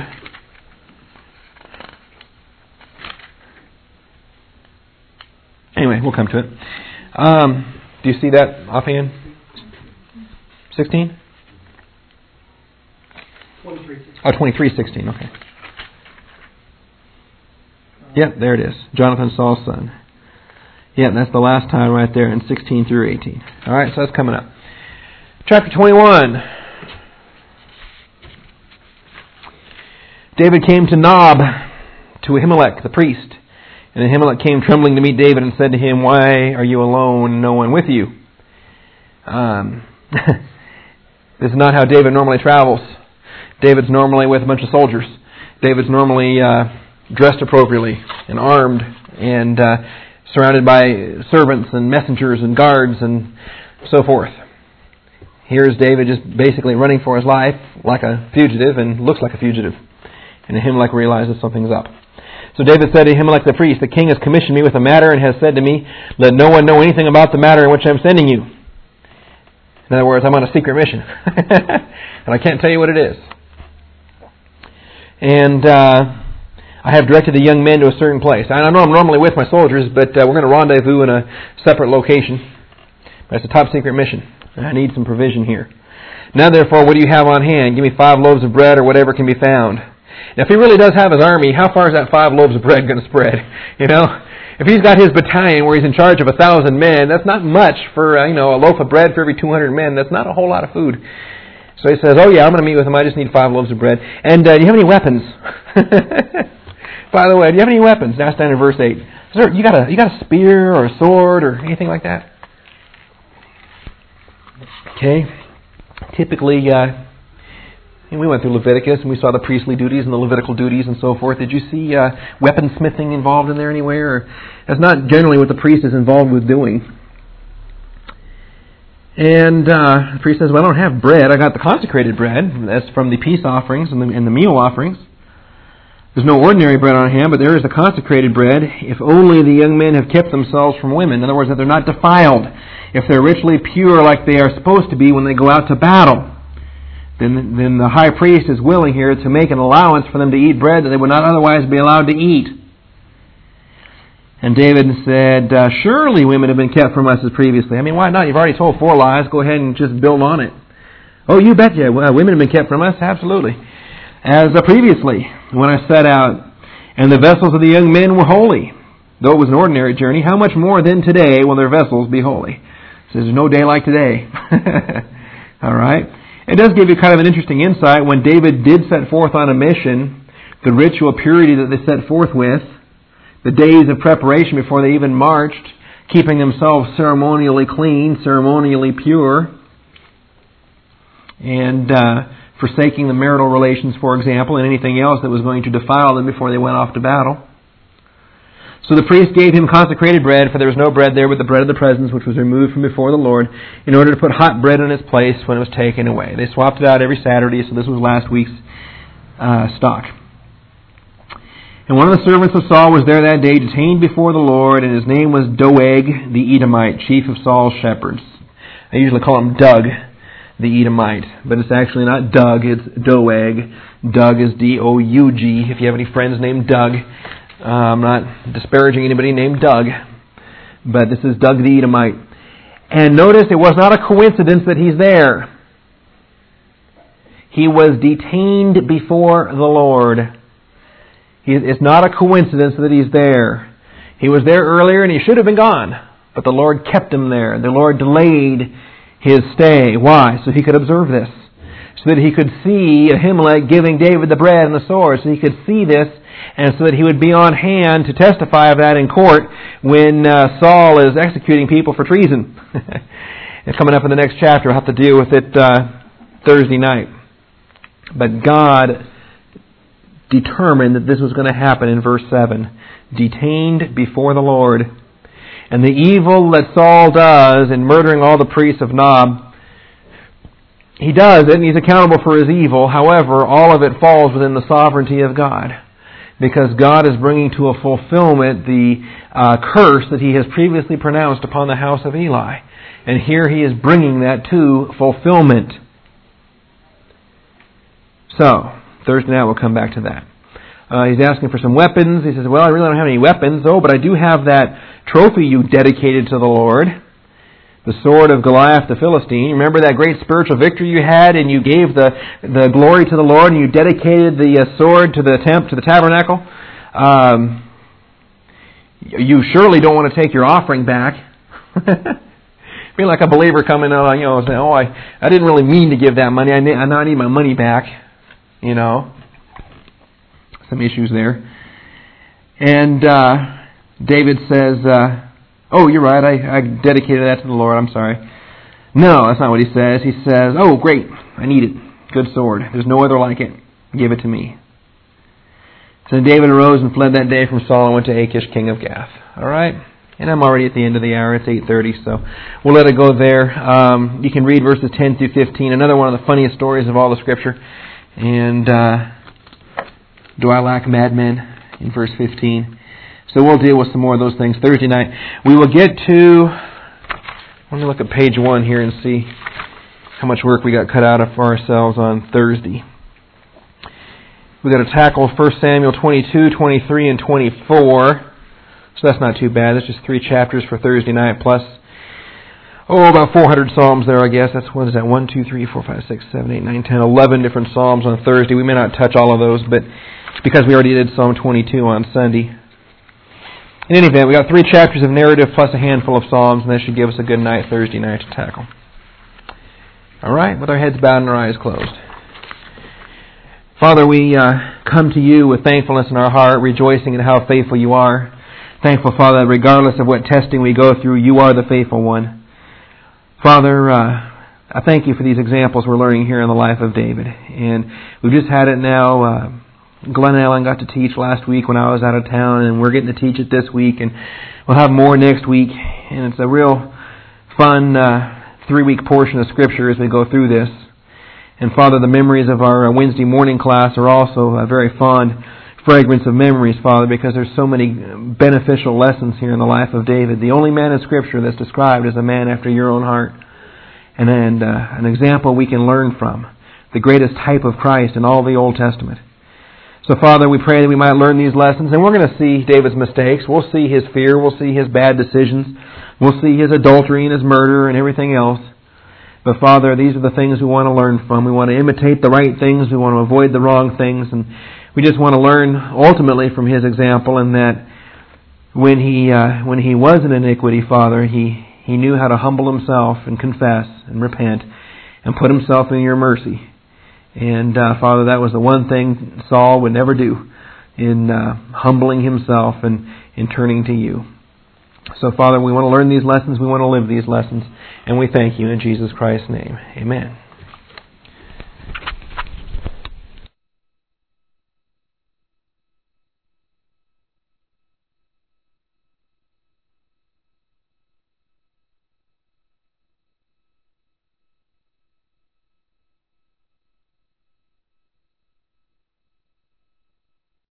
Anyway, we'll come to it. Um, do you see that offhand? sixteen? twenty-three. Oh, twenty-three sixteen, okay. Yep, there it is. Jonathan, Saul's son. Yeah, that's the last time right there in sixteen through eighteen. All right, so that's coming up. Chapter twenty-one. David came to Nob, to Ahimelech, the priest. And Ahimelech came trembling to meet David and said to him, why are you alone, no one with you? Um, this is not how David normally travels. David's normally with a bunch of soldiers. David's normally uh, dressed appropriately and armed and uh, surrounded by servants and messengers and guards and so forth. Here's David just basically running for his life like a fugitive and looks like a fugitive. And Ahimelech realizes something's up. So David said to Ahimelech the priest, "The king has commissioned me with a matter and has said to me, 'Let no one know anything about the matter in which I am sending you.'" In other words, I'm on a secret mission. And I can't tell you what it is. And uh, I have directed the young men to a certain place. I know I'm normally with my soldiers, but uh, we're going to rendezvous in a separate location. But it's a top secret mission. I need some provision here. Now therefore, what do you have on hand? Give me five loaves of bread or whatever can be found. Now if he really does have his army, how far is that five loaves of bread going to spread? You know, if he's got his battalion where he's in charge of a thousand men, that's not much for, uh, you know, a loaf of bread for every two hundred men. That's not a whole lot of food. So he says, "Oh yeah, I'm going to meet with him. I just need five loaves of bread. And uh, do you have any weapons?" By the way, do you have any weapons? Now stand in verse eight. Sir, you got a you got a spear or a sword or anything like that? Okay. Typically, uh, and we went through Leviticus and we saw the priestly duties and the Levitical duties and so forth. Did you see uh, weaponsmithing involved in there anywhere? Or, that's not generally what the priest is involved with doing. And uh, the priest says, "Well, I don't have bread. I got the consecrated bread. That's from the peace offerings and the, and the meal offerings. There's no ordinary bread on hand, but there is the consecrated bread. If only the young men have kept themselves from women." In other words, that they're not defiled. If they're ritually pure like they are supposed to be when they go out to battle, then, then the high priest is willing here to make an allowance for them to eat bread that they would not otherwise be allowed to eat. And David said, uh, "Surely women have been kept from us as previously." I mean, why not? You've already told four lies. Go ahead and just build on it. "Oh, you bet you. Uh, women have been kept from us. Absolutely. As uh, previously, when I set out, and the vessels of the young men were holy. Though it was an ordinary journey, how much more then today will their vessels be holy?" It says, "There's no day like today." All right. It does give you kind of an interesting insight. When David did set forth on a mission, the ritual purity that they set forth with, the days of preparation before they even marched, keeping themselves ceremonially clean, ceremonially pure, and uh, forsaking the marital relations, for example, and anything else that was going to defile them before they went off to battle. So the priest gave him consecrated bread, for there was no bread there but the bread of the presence, which was removed from before the Lord, in order to put hot bread in its place when it was taken away. They swapped it out every Saturday, so this was last week's uh, stock. And one of the servants of Saul was there that day, detained before the Lord, and his name was Doeg the Edomite, chief of Saul's shepherds. I usually call him Doug the Edomite, but it's actually not Doug, it's Doeg. Doug is D O U G, if you have any friends named Doug. Uh, I'm not disparaging anybody named Doug, but this is Doug the Edomite. And notice it was not a coincidence that he's there. He was detained before the Lord. He, it's not a coincidence that he's there. He was there earlier and he should have been gone, but the Lord kept him there. The Lord delayed his stay. Why? So he could observe this. So that he could see Ahimelech giving David the bread and the sword. So he could see this, and so that he would be on hand to testify of that in court when uh, Saul is executing people for treason. It's coming up in the next chapter. I'll have to deal with it uh, Thursday night. But God determined that this was going to happen in verse seven. Detained before the Lord. And the evil that Saul does in murdering all the priests of Nob, he does it and he's accountable for his evil. However, all of it falls within the sovereignty of God. Because God is bringing to a fulfillment the uh, curse that He has previously pronounced upon the house of Eli. And here He is bringing that to fulfillment. So, Thursday night we'll come back to that. Uh, he's asking for some weapons. He says, "Well, I really don't have any weapons. Oh, but I do have that trophy you dedicated to the Lord. The sword of Goliath the Philistine. Remember that great spiritual victory you had, and you gave the, the glory to the Lord, and you dedicated the uh, sword to the temp, to the tabernacle? Um, you surely don't want to take your offering back." Be like a believer coming out, you know, saying, "Oh, I, I didn't really mean to give that money. I need, I now need my money back." You know, some issues there. And uh, David says, uh, "Oh, you're right, I, I dedicated that to the Lord, I'm sorry." No, that's not what he says. He says, "Oh, great, I need it. Good sword. There's no other like it. Give it to me." So David arose and fled that day from Saul and went to Achish, king of Gath. All right? And I'm already at the end of the hour. It's eight thirty, so we'll let it go there. Um, you can read verses ten through fifteen. Another one of the funniest stories of all the Scripture. And uh, do I lack madmen in verse fifteen? So we'll deal with some more of those things Thursday night. We will get to... Let me look at page one here and see how much work we got cut out of for ourselves on Thursday. We've got to tackle First Samuel twenty-two, twenty-three, and twenty-four. So that's not too bad. That's just three chapters for Thursday night, plus, oh, about four hundred Psalms there, I guess. That's, what is that, one, two, three, four, five, six, seven, eight, nine, ten, eleven different Psalms on Thursday. We may not touch all of those, but it's because we already did Psalm twenty-two on Sunday. In any event, we got three chapters of narrative plus a handful of Psalms, and that should give us a good night Thursday night to tackle. All right, with our heads bowed and our eyes closed. Father, we uh, come to you with thankfulness in our heart, rejoicing in how faithful you are. Thankful, Father, that regardless of what testing we go through, you are the faithful one. Father, uh, I thank you for these examples we're learning here in the life of David. And we've just had it now. Uh, Glenn and Ellen got to teach last week when I was out of town, and we're getting to teach it this week, and we'll have more next week. And it's a real fun uh, three-week portion of Scripture as we go through this. And Father, the memories of our Wednesday morning class are also a very fond fragrance of memories, Father, because there's so many beneficial lessons here in the life of David. The only man in Scripture that's described as a man after your own heart. And, and uh, an example we can learn from. The greatest type of Christ in all the Old Testament. So, Father, we pray that we might learn these lessons. And we're going to see David's mistakes. We'll see his fear. We'll see his bad decisions. We'll see his adultery and his murder and everything else. But, Father, these are the things we want to learn from. We want to imitate the right things. We want to avoid the wrong things. And we just want to learn ultimately from his example, in that when he uh, when he was in iniquity, Father, he, he knew how to humble himself and confess and repent and put himself in your mercy. And, uh, Father, that was the one thing Saul would never do, in uh, humbling himself and in turning to you. So, Father, we want to learn these lessons. We want to live these lessons. And we thank you in Jesus Christ's name. Amen.